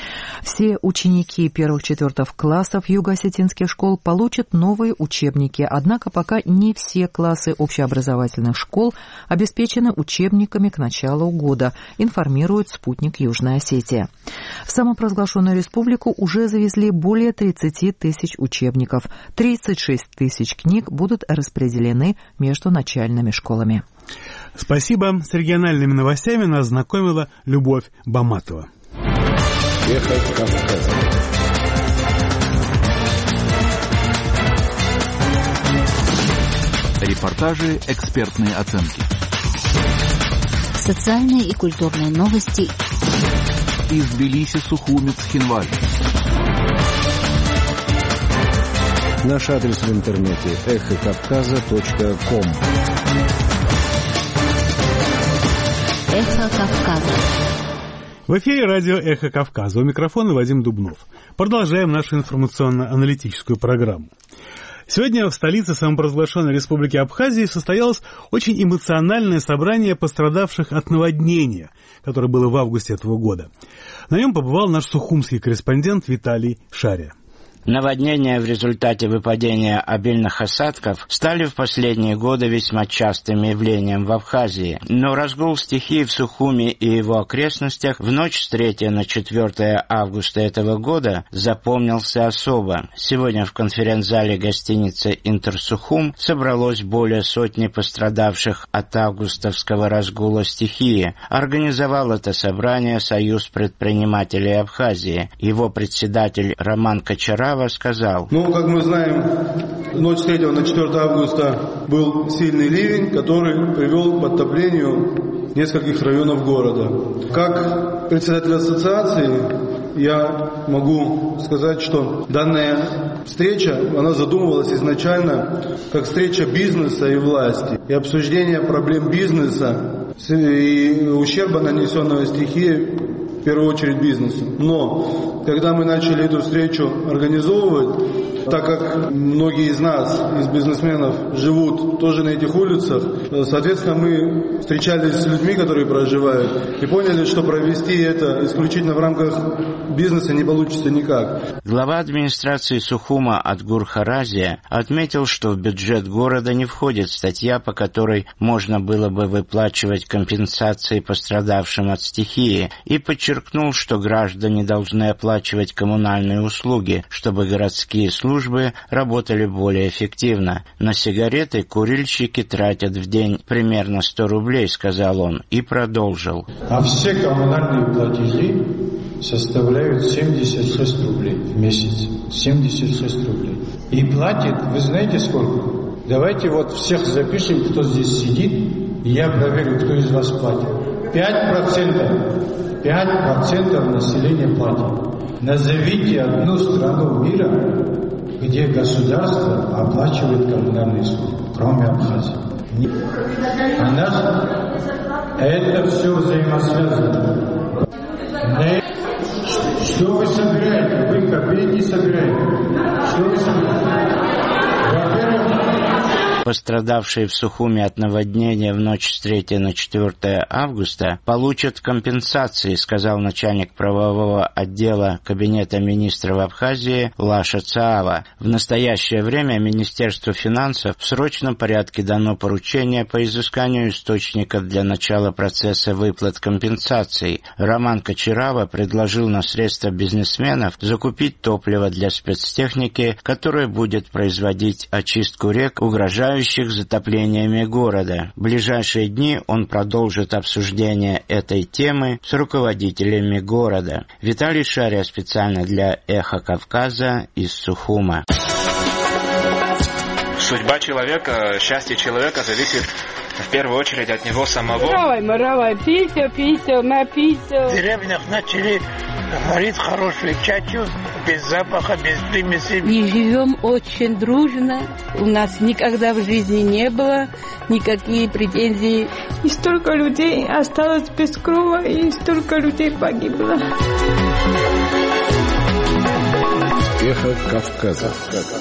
Все ученики первых-четвертых классов юго-осетинских школ получат новые учебники, однако пока не все классы общеобразовательных школ обеспечены учебниками к началу года, информирует спутник Южная Осетия. В самопровозглашенную республику уже завезли более тридцать тысяч учебников. тридцать шесть тысяч книг будут распределены между начальными школами. Спасибо. С региональными новостями нас знакомила Любовь Бамматова. Эхо Кавказа. Репортажи, экспертные оценки. Социальные и культурные новости. Из Тбилиси, Сухуми, Цхинвали. Наш адрес в интернете эхо кавказа точка ком. Эхо Кавказа. В эфире радио «Эхо Кавказа». У микрофона Вадим Дубнов. Продолжаем нашу информационно-аналитическую программу. Сегодня в столице самопровозглашенной Республики Абхазии состоялось очень эмоциональное собрание пострадавших от наводнения, которое было в августе этого года. На нем побывал наш сухумский корреспондент Виталий Шария. Наводнения в результате выпадения обильных осадков стали в последние годы весьма частым явлением в Абхазии. Но разгул стихии в Сухуми и его окрестностях в ночь с третьего на четвёртое августа этого года запомнился особо. Сегодня в конференц-зале гостиницы «Интерсухум» собралось более сотни пострадавших от августовского разгула стихии. Организовал это собрание Союз предпринимателей Абхазии. Его председатель Роман Кочарав сказал: Ну, как мы знаем, ночь с третьего на четвёртое августа был сильный ливень, который привел к подтоплению нескольких районов города. Как председатель ассоциации я могу сказать, что данная встреча, она задумывалась изначально как встреча бизнеса и власти, и обсуждение проблем бизнеса и ущерба, нанесенного стихией, в первую очередь бизнесу. Но когда мы начали эту встречу организовывать, так как многие из нас, из бизнесменов, живут тоже на этих улицах, соответственно, мы встречались с людьми, которые проживают, и поняли, что провести это исключительно в рамках бизнеса не получится никак. Глава администрации Сухума Адгур Харазия отметил, что в бюджет города не входит статья, по которой можно было бы выплачивать компенсации пострадавшим от стихии, и подчеркнул, что граждане должны оплачивать коммунальные услуги, чтобы городские службы работали более эффективно. На сигареты курильщики тратят в день примерно сто рублей, сказал он, и продолжил. А все коммунальные платежи составляют семьдесят шесть рублей в месяц. семьдесят шесть рублей. И платит, вы знаете сколько? Давайте вот всех запишем, кто здесь сидит, и я проверю, кто из вас платит. пять процентов. пять процентов населения платит. Назовите одну страну мира, где государство оплачивает коммунальные услуги, кроме Абхазии. А наш... Это все взаимосвязано. Что вы собираете? Вы копейки собираете. Что вы собираете? Во-первых... Пострадавшие в Сухуме от наводнения в ночь с третьего на четвёртое августа получат компенсации, сказал начальник правового отдела Кабинета министров Абхазии Лаша Цаава. В настоящее время Министерству финансов в срочном порядке дано поручение по изысканию источников для начала процесса выплат компенсаций. Роман Кочарава предложил на средства бизнесменов закупить топливо для спецтехники, которое будет производить очистку рек, угрожающих затоплениями города. В ближайшие дни он продолжит обсуждение этой темы с руководителями города. Виталий Шария специально для «Эхо Кавказа» из Сухума. Судьба человека, счастье человека зависит в первую очередь от него самого. Моровай, моровай, писю, писю, написю. В деревнях начали варить хорошую чачу, без запаха, без примесей. И живем очень дружно. У нас никогда в жизни не было никакие претензий. И столько людей осталось без крова, и столько людей погибло. Эхо Кавказа.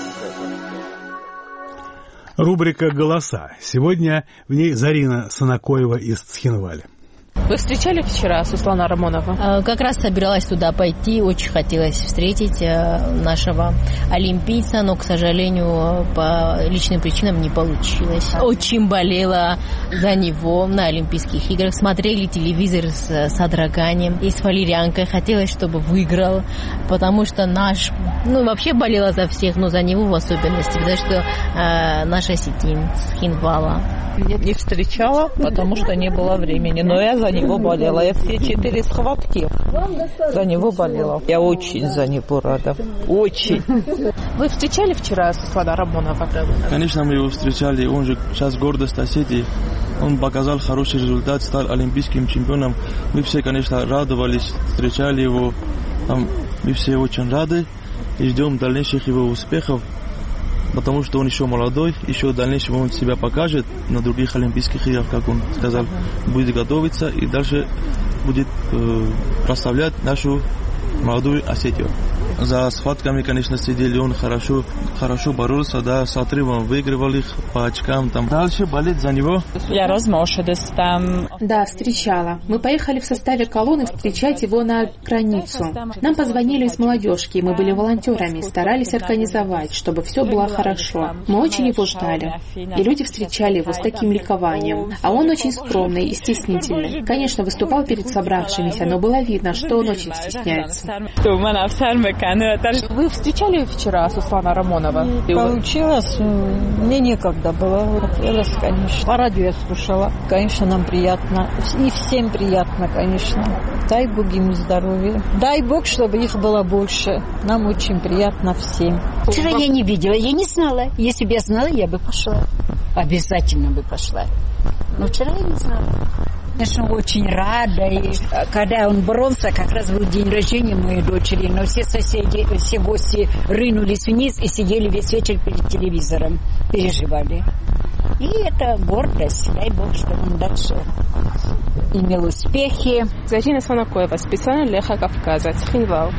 Рубрика «Голоса». Сегодня в ней Зарина Санакоева из Цхинвали. Вы встречали вчера Суслана Рамонова? Как раз собиралась туда пойти, очень хотелось встретить нашего олимпийца, но, к сожалению, по личным причинам не получилось. Очень болела за него на Олимпийских играх. Смотрели телевизор с содроганием и с валерьянкой. Хотелось, чтобы выиграл, потому что наш, ну, вообще болела за всех, но за него в особенности, потому что э, наш осетин с Хинвала. Нет, не встречала, потому что не было времени, но я за него болела. Я все четыре схватки за него болела. Я очень за него рада. Очень. Вы встречали вчера Суслана Рамонова? Конечно, мы его встречали. Он же сейчас гордость Осетии. Он показал хороший результат, стал олимпийским чемпионом. Мы все, конечно, радовались, встречали его. Мы все очень рады и ждем дальнейших его успехов, потому что он еще молодой, еще в дальнейшем он себя покажет на других Олимпийских играх, как он сказал, будет готовиться и дальше будет э, прославлять нашу молодую Осетию. за схватками, конечно, сидели, он хорошо, хорошо боролся, да, с отрывом выигрывал их по очкам. Там. Дальше болеть за него. Да, встречала. Мы поехали в составе колонны встречать его на границу. Нам позвонили из молодежки, мы были волонтерами, старались организовать, чтобы все было хорошо. Мы очень его ждали. И люди встречали его с таким ликованием. А он очень скромный и стеснительный. Конечно, выступал перед собравшимися, но было видно, что он очень стесняется. Вы встречали вчера Суслана Рамонова? Получилось. Мне некогда было. Хотелось, конечно. По радио я слушала. Конечно, нам приятно. И всем приятно, конечно. Дай Бог ему здоровья. Дай Бог, чтобы их было больше. Нам очень приятно всем. Вчера я не видела, я не знала. Если бы я знала, я бы пошла. Обязательно бы пошла. Но вчера я не знала. Конечно, очень рада. И когда он боролся, как раз был день рождения моей дочери, но все соседи, все гости рынулись вниз и сидели весь вечер перед телевизором, переживали. И это гордость. Дай Бог, чтобы он дальше имел успехи. Зарина Сванакоева, специально для Эхо Кавказа, Цхинвал.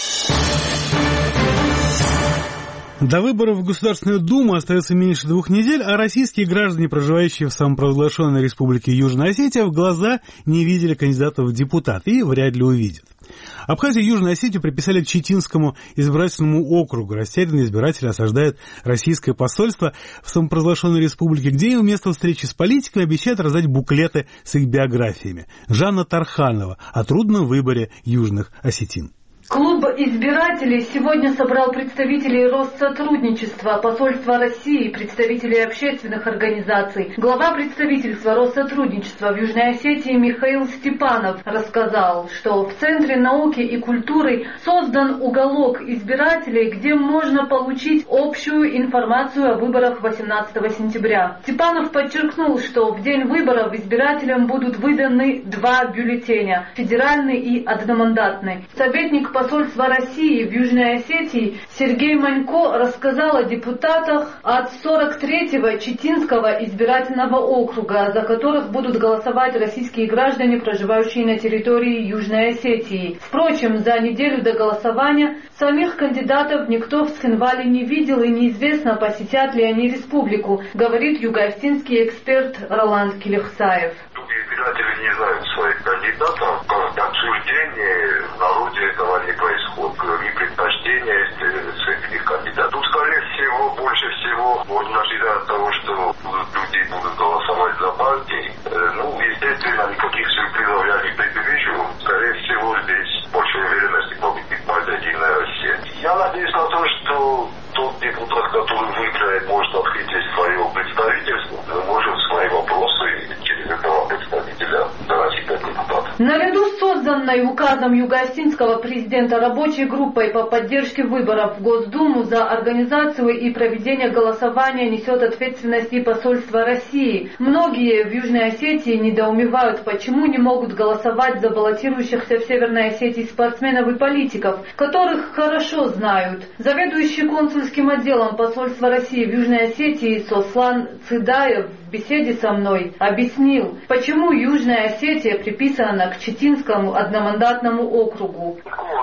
До выборов в Государственную Думу остается меньше двух недель, а российские граждане, проживающие в самопровозглашенной республике Южная Осетия, в глаза не видели кандидатов в депутаты и вряд ли увидят. Абхазию и Южную Осетию приписали к Читинскому избирательному округу. Растерянные избиратели осаждают российское посольство в самопровозглашенной республике, где им вместо встречи с политиками обещают раздать буклеты с их биографиями. Жанна Тарханова о трудном выборе южных осетин. Клуб избирателей сегодня собрал представителей Россотрудничества, посольства России, представителей общественных организаций. Глава представительства Россотрудничества в Южной Осетии Михаил Степанов рассказал, что в Центре науки и культуры создан уголок избирателей, где можно получить общую информацию о выборах восемнадцатого сентября. Степанов подчеркнул, что в день выборов избирателям будут выданы два бюллетеня – федеральный и одномандатный. Советник посольства России в Южной Осетии Сергей Манько рассказал о депутатах от сорок третьего Читинского избирательного округа, за которых будут голосовать российские граждане, проживающие на территории Южной Осетии. Впрочем, за неделю до голосования самих кандидатов никто в Цхинвале не видел и неизвестно, посетят ли они республику, говорит юго-осетинский эксперт Роланд Келехсаев. Избиратели не знают своих кандидатов, обсуждение в народе этого не происходит, ни предпочтения среди кандидатов. Тут, скорее всего, больше всего можно ожидать того, что будут, люди будут голосовать за партии. Ну, естественно, никаких сюрпризов я не предвижу. Скорее всего, здесь больше уверенности победит партия «Единая Россия». Я надеюсь на то, что тот депутат, который выиграет, может открыть свое представительство. Мы можем свои вопросы через этого представителя доносить до депутата. Наряду с созданной указом юго-осетинского президента рабочей группой по поддержке выборов в Госдуму за организацию и проведение голосования несет ответственность и посольство России. Многие в Южной Осетии недоумевают, почему не могут голосовать за баллотирующихся в Северной Осетии спортсменов и политиков, которых хорошо знают. Заведующий консульским отделом посольства России в Южной Осетии Сослан Цыдаев в беседе со мной объяснил, почему Южная Осетия приписана к Читинскому одномандатному округу.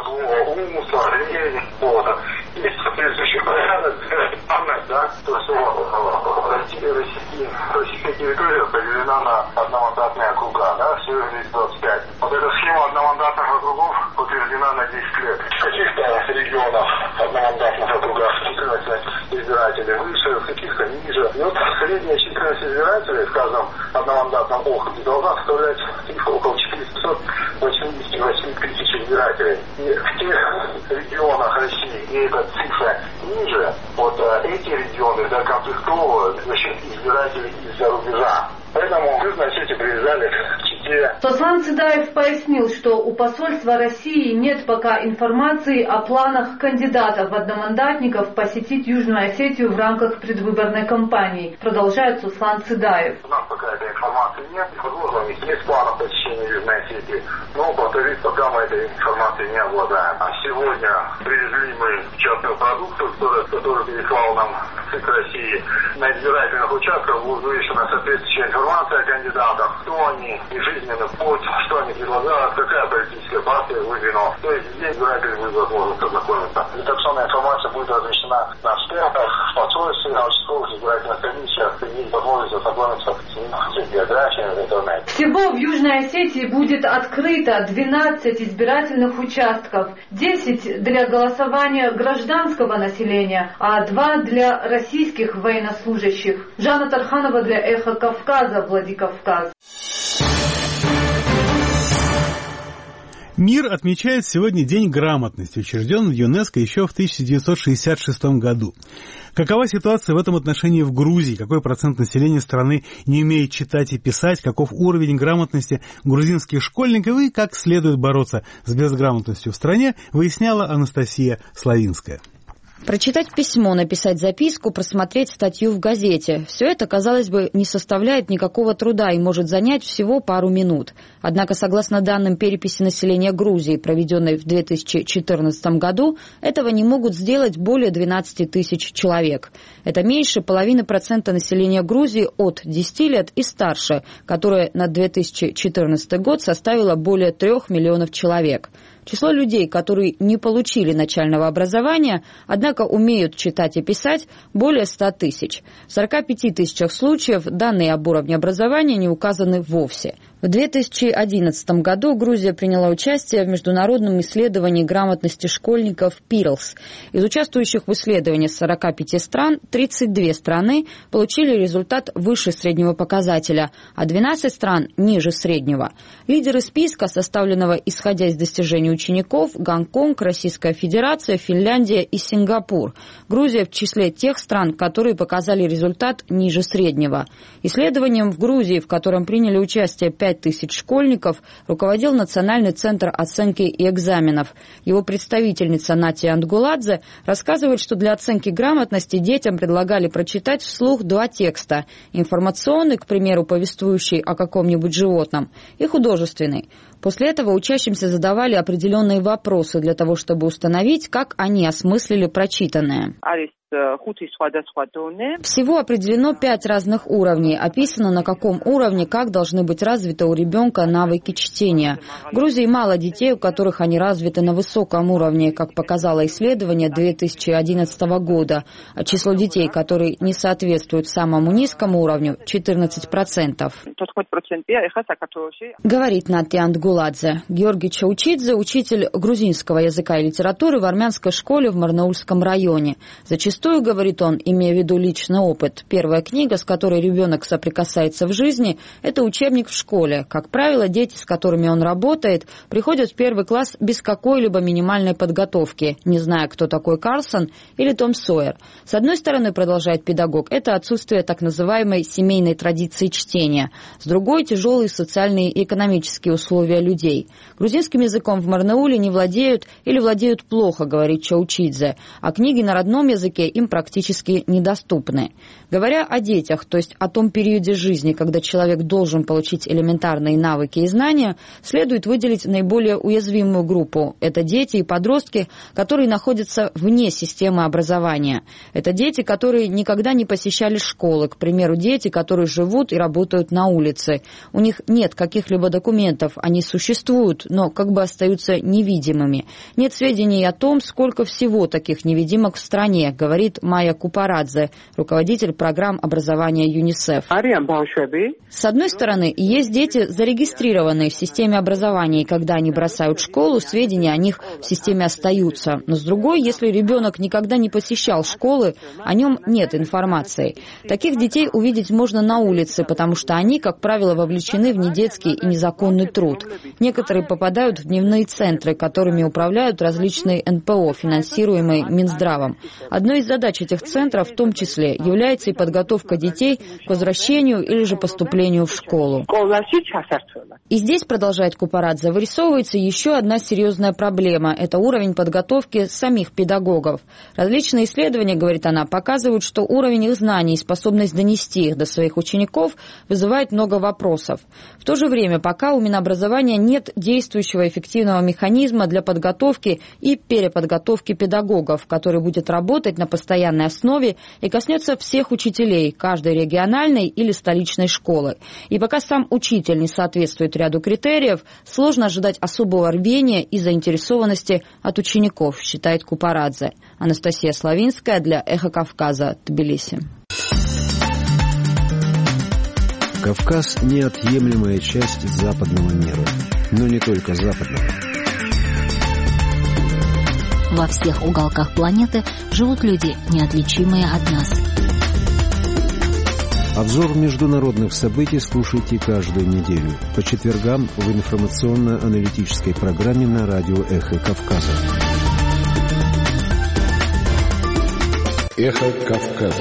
Есть соответствующий порядок, да, то есть Российская территория поделена на одномандатные округа, да, всего здесь двадцать пять. Вот эта схема одномандатных округов утверждена на десять лет. В каких-то регионах одномандатных округах численность избирателей выше, в каких-то ниже. И вот средняя численность избирателей в каждом одномандатном округе должна составлять около четыреста восемьдесят восемь тысяч избирателей. И в тех регионах России, где эта цифра ниже, вот эти регионы докомплектовывают за счет избирателей из-за рубежа. Поэтому вы, значит, приезжали к Чите. Сослан Цыдаев пояснил, что у посольства России нет пока информации о планах кандидатов одномандатников посетить Южную Осетию в рамках предвыборной кампании. Продолжает Сослан Цыдаев. У нас пока эта информация информации нет. Возможно, у них есть планы посещения Южной Осетии, но, повторюсь, пока мы этой информацией не обладаем. А сегодня привезли мы частную продукцию, которую, которую переслал нам ЦИК России. На избирательных участках будет вывешена соответствующая информация о кандидатах, кто они, их жизненный путь, что они предлагают, какая политическая партия выдвинула. То есть здесь избиратель будет возможность ознакомиться. Информационная информация будет размещена на стендах, в посольстве, на участковых избирательных комиссиях. Есть возможность ознакомиться с биографиями в интернете. Всего в Южной Осетии будет открыто двенадцать избирательных участков, десять для голосования гражданского населения, а два для российских военнослужащих. Жанна Тарханова для Эхо Кавказа, Владикавказ. Мир отмечает сегодня День грамотности, учрежден в ЮНЕСКО еще в тысяча девятьсот шестьдесят шестом году. Какова ситуация в этом отношении в Грузии? Какой процент населения страны не умеет читать и писать? Каков уровень грамотности грузинских школьников? И как следует бороться с безграмотностью в стране, выясняла Анастасия Славинская. Прочитать письмо, написать записку, просмотреть статью в газете. Все это, казалось бы, не составляет никакого труда и может занять всего пару минут. Однако, согласно данным переписи населения Грузии, проведенной в две тысячи четырнадцатом году, этого не могут сделать более двенадцати тысяч человек. Это меньше половины процента населения Грузии от десяти лет и старше, которое на две тысячи четырнадцатый год составило более трех миллионов человек. Число людей, которые не получили начального образования, однако умеют читать и писать, более ста тысяч. В сорока пяти тысячах случаев данные об уровне образования не указаны вовсе. В две тысячи одиннадцатом году Грузия приняла участие в международном исследовании грамотности школьников пирлс. Из участвующих в исследовании сорока пяти стран тридцать две страны получили результат выше среднего показателя, а двенадцать стран ниже среднего. Лидеры списка, составленного исходя из достижений учеников, Гонконг, Российская Федерация, Финляндия и Сингапур. Грузия в числе тех стран, которые показали результат ниже среднего. Исследованием в Грузии, в котором приняли участие пять тысяч школьников, руководил Национальный центр оценки и экзаменов. Его представительница Натия Ангуладзе рассказывает, что для оценки грамотности детям предлагали прочитать вслух два текста – информационный, к примеру, повествующий о каком-нибудь животном, и художественный. После этого учащимся задавали определенные вопросы для того, чтобы установить, как они осмыслили прочитанное. Всего определено пять разных уровней. Описано, на каком уровне, как должны быть развиты у ребенка навыки чтения. В Грузии мало детей, у которых они развиты на высоком уровне, как показало исследование две тысячи одиннадцатого года. А число детей, которые не соответствуют самому низкому уровню, четырнадцать процентов. Говорит Натия Ангуладзе. Георгий Чаучидзе, учитель грузинского языка и литературы в армянской школе в Марнаульском районе. Зачастую, говорит он, имея в виду личный опыт, первая книга, с которой ребенок соприкасается в жизни, это учебник в школе. Как правило, дети, с которыми он работает, приходят в первый класс без какой-либо минимальной подготовки, не зная, кто такой Карлсон или Том Сойер. С одной стороны, продолжает педагог, это отсутствие так называемой семейной традиции чтения. С другой, тяжелые социальные и экономические условия людей. Грузинским языком в Марнауле не владеют или владеют плохо, говорит Чаучидзе, а книги на родном языке им практически недоступны. Говоря о детях, то есть о том периоде жизни, когда человек должен получить элементарные навыки и знания, следует выделить наиболее уязвимую группу. Это дети и подростки, которые находятся вне системы образования. Это дети, которые никогда не посещали школы, к примеру, дети, которые живут и работают на улице. У них нет каких-либо документов, они существуют, но как бы остаются невидимыми. Нет сведений о том, сколько всего таких невидимок в стране, говорит Майя Купарадзе, руководитель программ образования ЮНИСЕФ. С одной стороны, есть дети, зарегистрированные в системе образования, и когда они бросают школу, сведения о них в системе остаются. Но с другой, если ребенок никогда не посещал школы, о нем нет информации. Таких детей увидеть можно на улице, потому что они, как правило, вовлечены в недетский и незаконный труд. Некоторые попадают в дневные центры, которыми управляют различные эн пэ о, финансируемые Минздравом. Одно из из задач этих центров в том числе является и подготовка детей к возвращению или же поступлению в школу. И здесь, продолжает Купарадзе, вырисовывается еще одна серьезная проблема – это уровень подготовки самих педагогов. Различные исследования, говорит она, показывают, что уровень их знаний и способность донести их до своих учеников вызывает много вопросов. В то же время, пока у Минобразования нет действующего эффективного механизма для подготовки и переподготовки педагогов, который будет работать на постоянной основе и коснется всех учителей каждой региональной или столичной школы. И пока сам учитель не соответствует ряду критериев, сложно ожидать особого рвения и заинтересованности от учеников, считает Купарадзе. Анастасия Славинская для «Эхо Кавказа», Тбилиси. Кавказ – неотъемлемая часть западного мира, но не только западного. Во всех уголках планеты живут люди, неотличимые от нас. Обзор международных событий слушайте каждую неделю по четвергам в информационно-аналитической программе на радио «Эхо Кавказа». «Эхо Кавказа».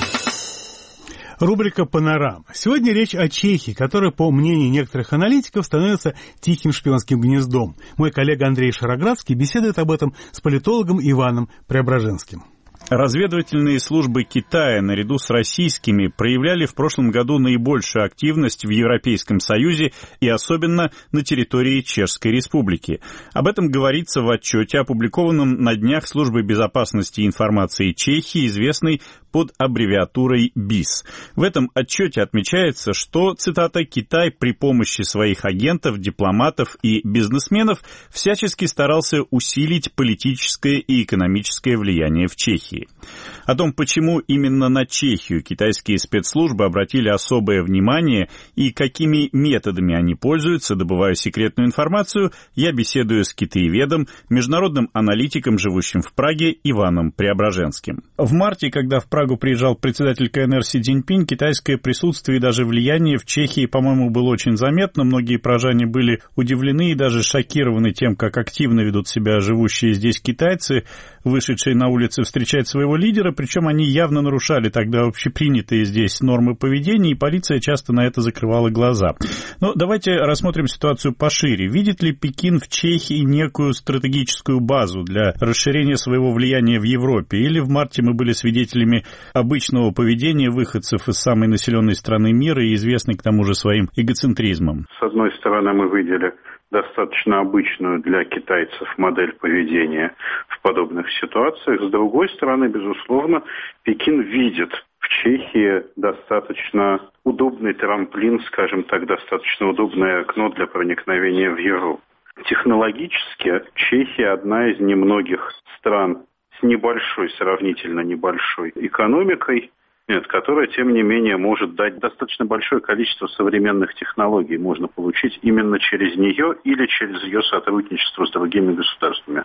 Рубрика «Панорама». Сегодня речь о Чехии, которая, по мнению некоторых аналитиков, становится тихим шпионским гнездом. Мой коллега Андрей Шароградский беседует об этом с политологом Иваном Преображенским. Разведывательные службы Китая наряду с российскими проявляли в прошлом году наибольшую активность в Европейском Союзе и особенно на территории Чешской Республики. Об этом говорится в отчете, опубликованном на днях Службой безопасности и информации Чехии, известной под аббревиатурой БИС. В этом отчете отмечается, что, цитата, «Китай при помощи своих агентов, дипломатов и бизнесменов всячески старался усилить политическое и экономическое влияние в Чехии». О том, почему именно на Чехию китайские спецслужбы обратили особое внимание и какими методами они пользуются, добывая секретную информацию, я беседую с китаеведом, международным аналитиком, живущим в Праге, Иваном Преображенским. В марте, когда в Прагу приезжал председатель КНР Си Цзиньпинь, китайское присутствие и даже влияние в Чехии, по-моему, было очень заметно. Многие прожане были удивлены и даже шокированы тем, как активно ведут себя живущие здесь китайцы, вышедшие на улицы встречать своего лидера, причем они явно нарушали тогда общепринятые здесь нормы поведения, и полиция часто на это закрывала глаза. Но давайте рассмотрим ситуацию пошире. Видит ли Пекин в Чехии некую стратегическую базу для расширения своего влияния в Европе? Или в марте мы были свидетелями обычного поведения выходцев из самой населенной страны мира и известной к тому же своим эгоцентризмом? С одной стороны, мы видели достаточно обычную для китайцев модель поведения в подобных ситуациях. С другой стороны, безусловно, Пекин видит в Чехии достаточно удобный трамплин, скажем так, достаточно удобное окно для проникновения в Европу. Технологически Чехия одна из немногих стран с небольшой, сравнительно небольшой экономикой, нет, которая, тем не менее, может дать достаточно большое количество современных технологий, можно получить именно через нее или через ее сотрудничество с другими государствами.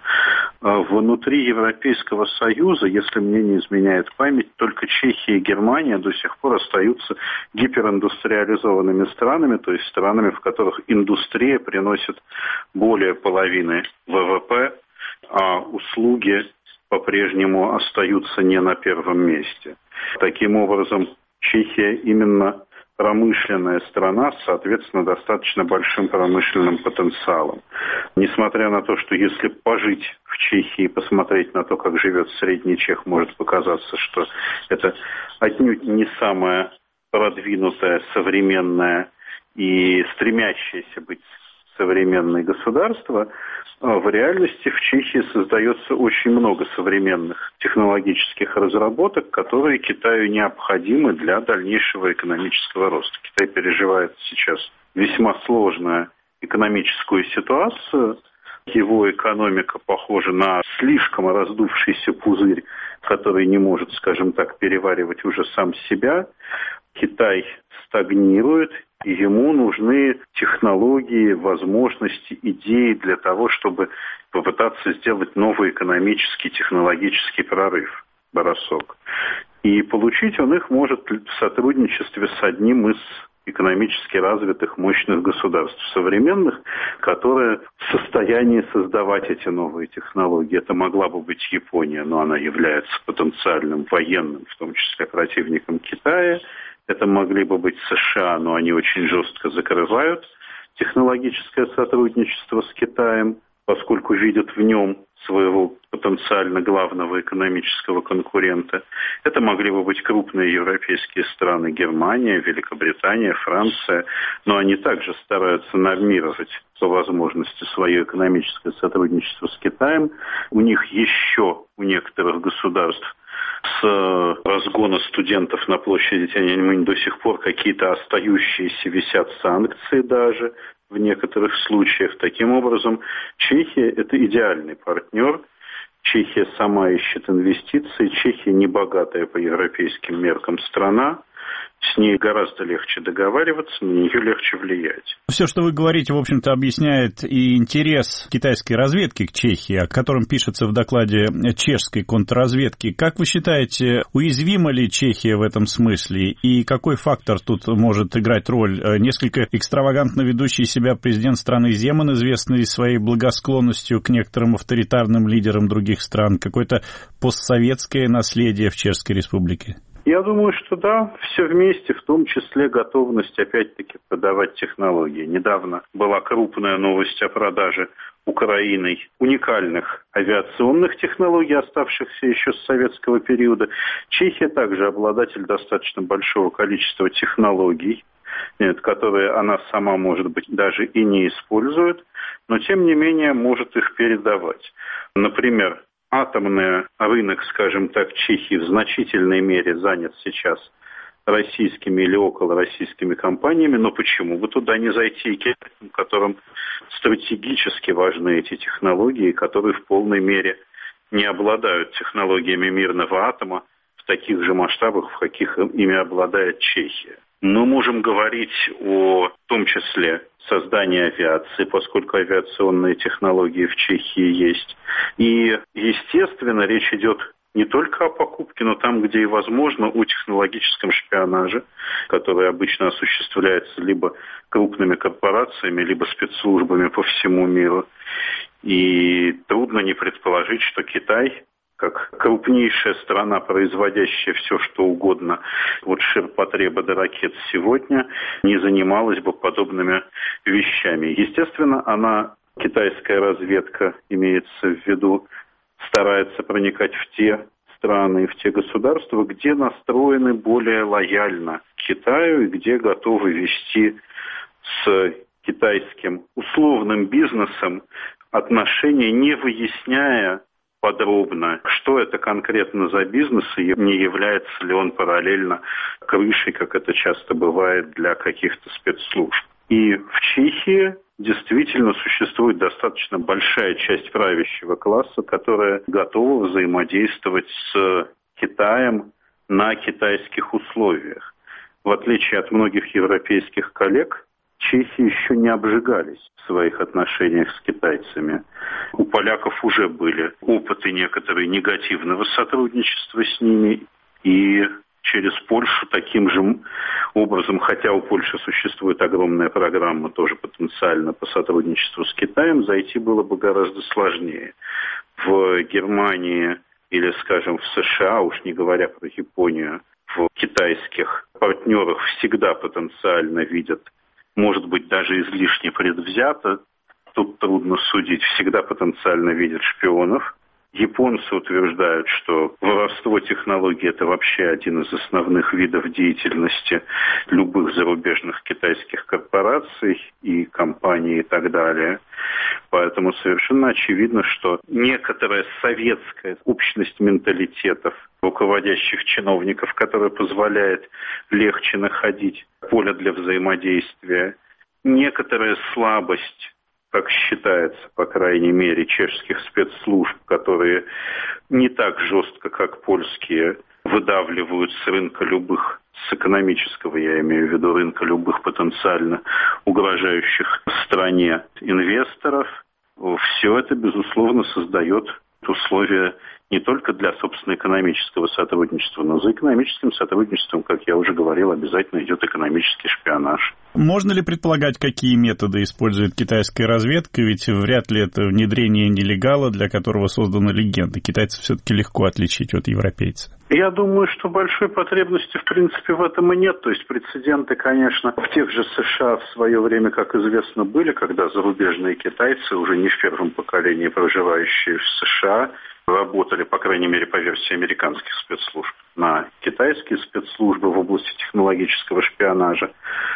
Внутри Европейского Союза, если мне не изменяет память, только Чехия и Германия до сих пор остаются гипериндустриализованными странами, то есть странами, в которых индустрия приносит более половины ВВП, а услуги по-прежнему остаются не на первом месте. Таким образом, Чехия именно промышленная страна с, соответственно, достаточно большим промышленным потенциалом. Несмотря на то, что если пожить в Чехии и посмотреть на то, как живет средний чех, может показаться, что это отнюдь не самое продвинутое, современное и стремящееся быть современное государство, в реальности в Чехии создается очень много современных технологических разработок, которые Китаю необходимы для дальнейшего экономического роста. Китай переживает сейчас весьма сложную экономическую ситуацию. Его экономика похожа на слишком раздувшийся пузырь, который не может, скажем так, переваривать уже сам себя. Китай стагнирует, и ему нужны технологии, возможности, идеи для того, чтобы попытаться сделать новый экономический, технологический прорыв, бросок. И получить он их может в сотрудничестве с одним из экономически развитых, мощных государств современных, которые в состоянии создавать эти новые технологии. Это могла бы быть Япония, но она является потенциальным военным, в том числе противником Китая. Это могли бы быть США, но они очень жестко закрывают технологическое сотрудничество с Китаем, поскольку видят в нем своего потенциально главного экономического конкурента. Это могли бы быть крупные европейские страны, Германия, Великобритания, Франция, но они также стараются нормировать по возможности свое экономическое сотрудничество с Китаем. У них еще, у некоторых государств, с разгона студентов на площади Тяньаньмэнь до сих пор какие-то остающиеся висят санкции даже в некоторых случаях. Таким образом, Чехия – это идеальный партнер. Чехия сама ищет инвестиции. Чехия не богатая по европейским меркам страна. С ней гораздо легче договариваться, на нее легче влиять. Все, что вы говорите, в общем-то, объясняет и интерес китайской разведки к Чехии, о котором пишется в докладе чешской контрразведки. Как вы считаете, уязвима ли Чехия в этом смысле? И какой фактор тут может играть роль? Несколько экстравагантно ведущий себя президент страны Земан, известный своей благосклонностью к некоторым авторитарным лидерам других стран, какое-то постсоветское наследие в Чешской Республике? Я думаю, что да, все вместе, в том числе готовность опять-таки продавать технологии. Недавно была крупная новость о продаже Украиной уникальных авиационных технологий, оставшихся еще с советского периода. Чехия также обладатель достаточно большого количества технологий, которые она сама, может быть, даже и не использует, но тем не менее может их передавать. Например, атомный рынок, скажем так, Чехии в значительной мере занят сейчас российскими или около российскими компаниями, но почему бы туда не зайти китайцам, которым стратегически важны эти технологии, которые в полной мере не обладают технологиями мирного атома в таких же масштабах, в каких ими обладает Чехия. Мы можем говорить о, в том числе, создании авиации, поскольку авиационные технологии в Чехии есть. И, естественно, речь идет не только о покупке, но там, где и возможно, о технологическом шпионаже, который обычно осуществляется либо крупными корпорациями, либо спецслужбами по всему миру. И трудно не предположить, что Китай, как крупнейшая страна, производящая все, что угодно, вот ширпотреба до ракет сегодня, не занималась бы подобными вещами. Естественно, она, китайская разведка, имеется в виду, старается проникать в те страны и в те государства, где настроены более лояльно к Китаю и где готовы вести с китайским условным бизнесом отношения, не выясняя подробно, что это конкретно за бизнес и не является ли он параллельно крышей, как это часто бывает для каких-то спецслужб. И в Чехии действительно существует достаточно большая часть правящего класса, которая готова взаимодействовать с Китаем на китайских условиях. В отличие от многих европейских коллег, чехи еще не обжигались в своих отношениях с китайцами. У поляков уже были опыты некоторые негативного сотрудничества с ними, и через Польшу таким же образом, хотя у Польши существует огромная программа тоже потенциально по сотрудничеству с Китаем, зайти было бы гораздо сложнее. В Германии или, скажем, в США, уж не говоря про Японию, в китайских партнерах всегда потенциально видят, может быть, даже излишне предвзято, тут трудно судить, всегда потенциально видят шпионов. Японцы утверждают, что воровство технологий – это вообще один из основных видов деятельности любых зарубежных китайских корпораций и компаний и так далее. Поэтому совершенно очевидно, что некоторая советская общность менталитетов руководящих чиновников, которая позволяет легче находить поле для взаимодействия, некоторая слабость, как считается, по крайней мере, чешских спецслужб, которые не так жестко, как польские, выдавливают с рынка любых, с экономического, я имею в виду, рынка любых потенциально угрожающих стране инвесторов. Все это, безусловно, создает условия не только для, собственно, экономического сотрудничества, но за экономическим сотрудничеством, как я уже говорил, обязательно идет экономический шпионаж. Можно ли предполагать, какие методы использует китайская разведка? Ведь вряд ли это внедрение нелегала, для которого создана легенда. Китайцев все-таки легко отличить от европейца. Я думаю, что большой потребности, в принципе, в этом и нет. То есть прецеденты, конечно, в тех же США в свое время, как известно, были, когда зарубежные китайцы, уже не в первом поколении проживающие в США, работали, по крайней мере, по версии американских спецслужб, на китайские спецслужбы в области технологического шпионажа.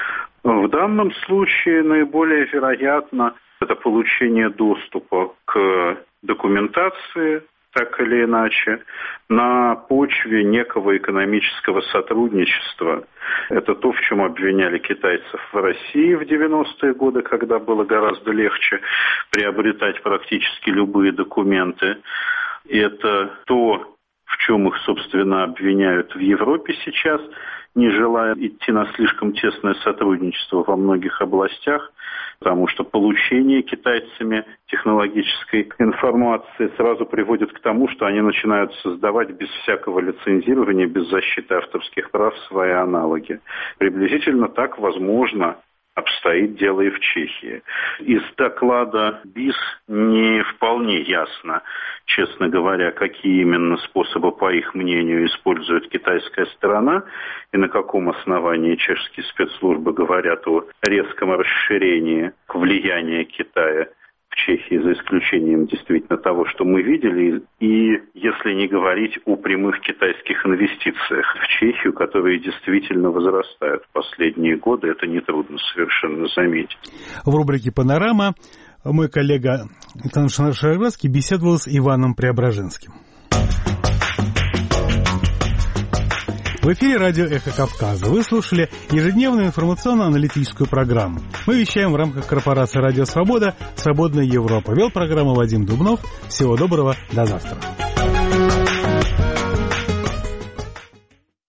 В данном случае наиболее вероятно это получение доступа к документации, так или иначе, на почве некого экономического сотрудничества. Это то, в чем обвиняли китайцев в России в девяностые годы, когда было гораздо легче приобретать практически любые документы. И это то, в чем их, собственно, обвиняют в Европе сейчас, не желая идти на слишком тесное сотрудничество во многих областях, потому что получение китайцами технологической информации сразу приводит к тому, что они начинают создавать без всякого лицензирования, без защиты авторских прав свои аналоги. Приблизительно так, возможно, обстоит дело и в Чехии. Из доклада БИС не вполне ясно, честно говоря, какие именно способы, по их мнению, использует китайская сторона и на каком основании чешские спецслужбы говорят о резком расширении влияния Китая в Чехии, за исключением действительно того, что мы видели, и если не говорить о прямых китайских инвестициях в Чехию, которые действительно возрастают в последние годы, это нетрудно совершенно заметить. В рубрике «Панорама» мой коллега Александр Шарградский беседовал с Иваном Преображенским. В эфире радио «Эхо Кавказа». Вы слушали ежедневную информационно-аналитическую программу. Мы вещаем в рамках корпорации «Радио Свобода», «Свободная Европа». Вел программу Вадим Дубнов. Всего доброго, до завтра.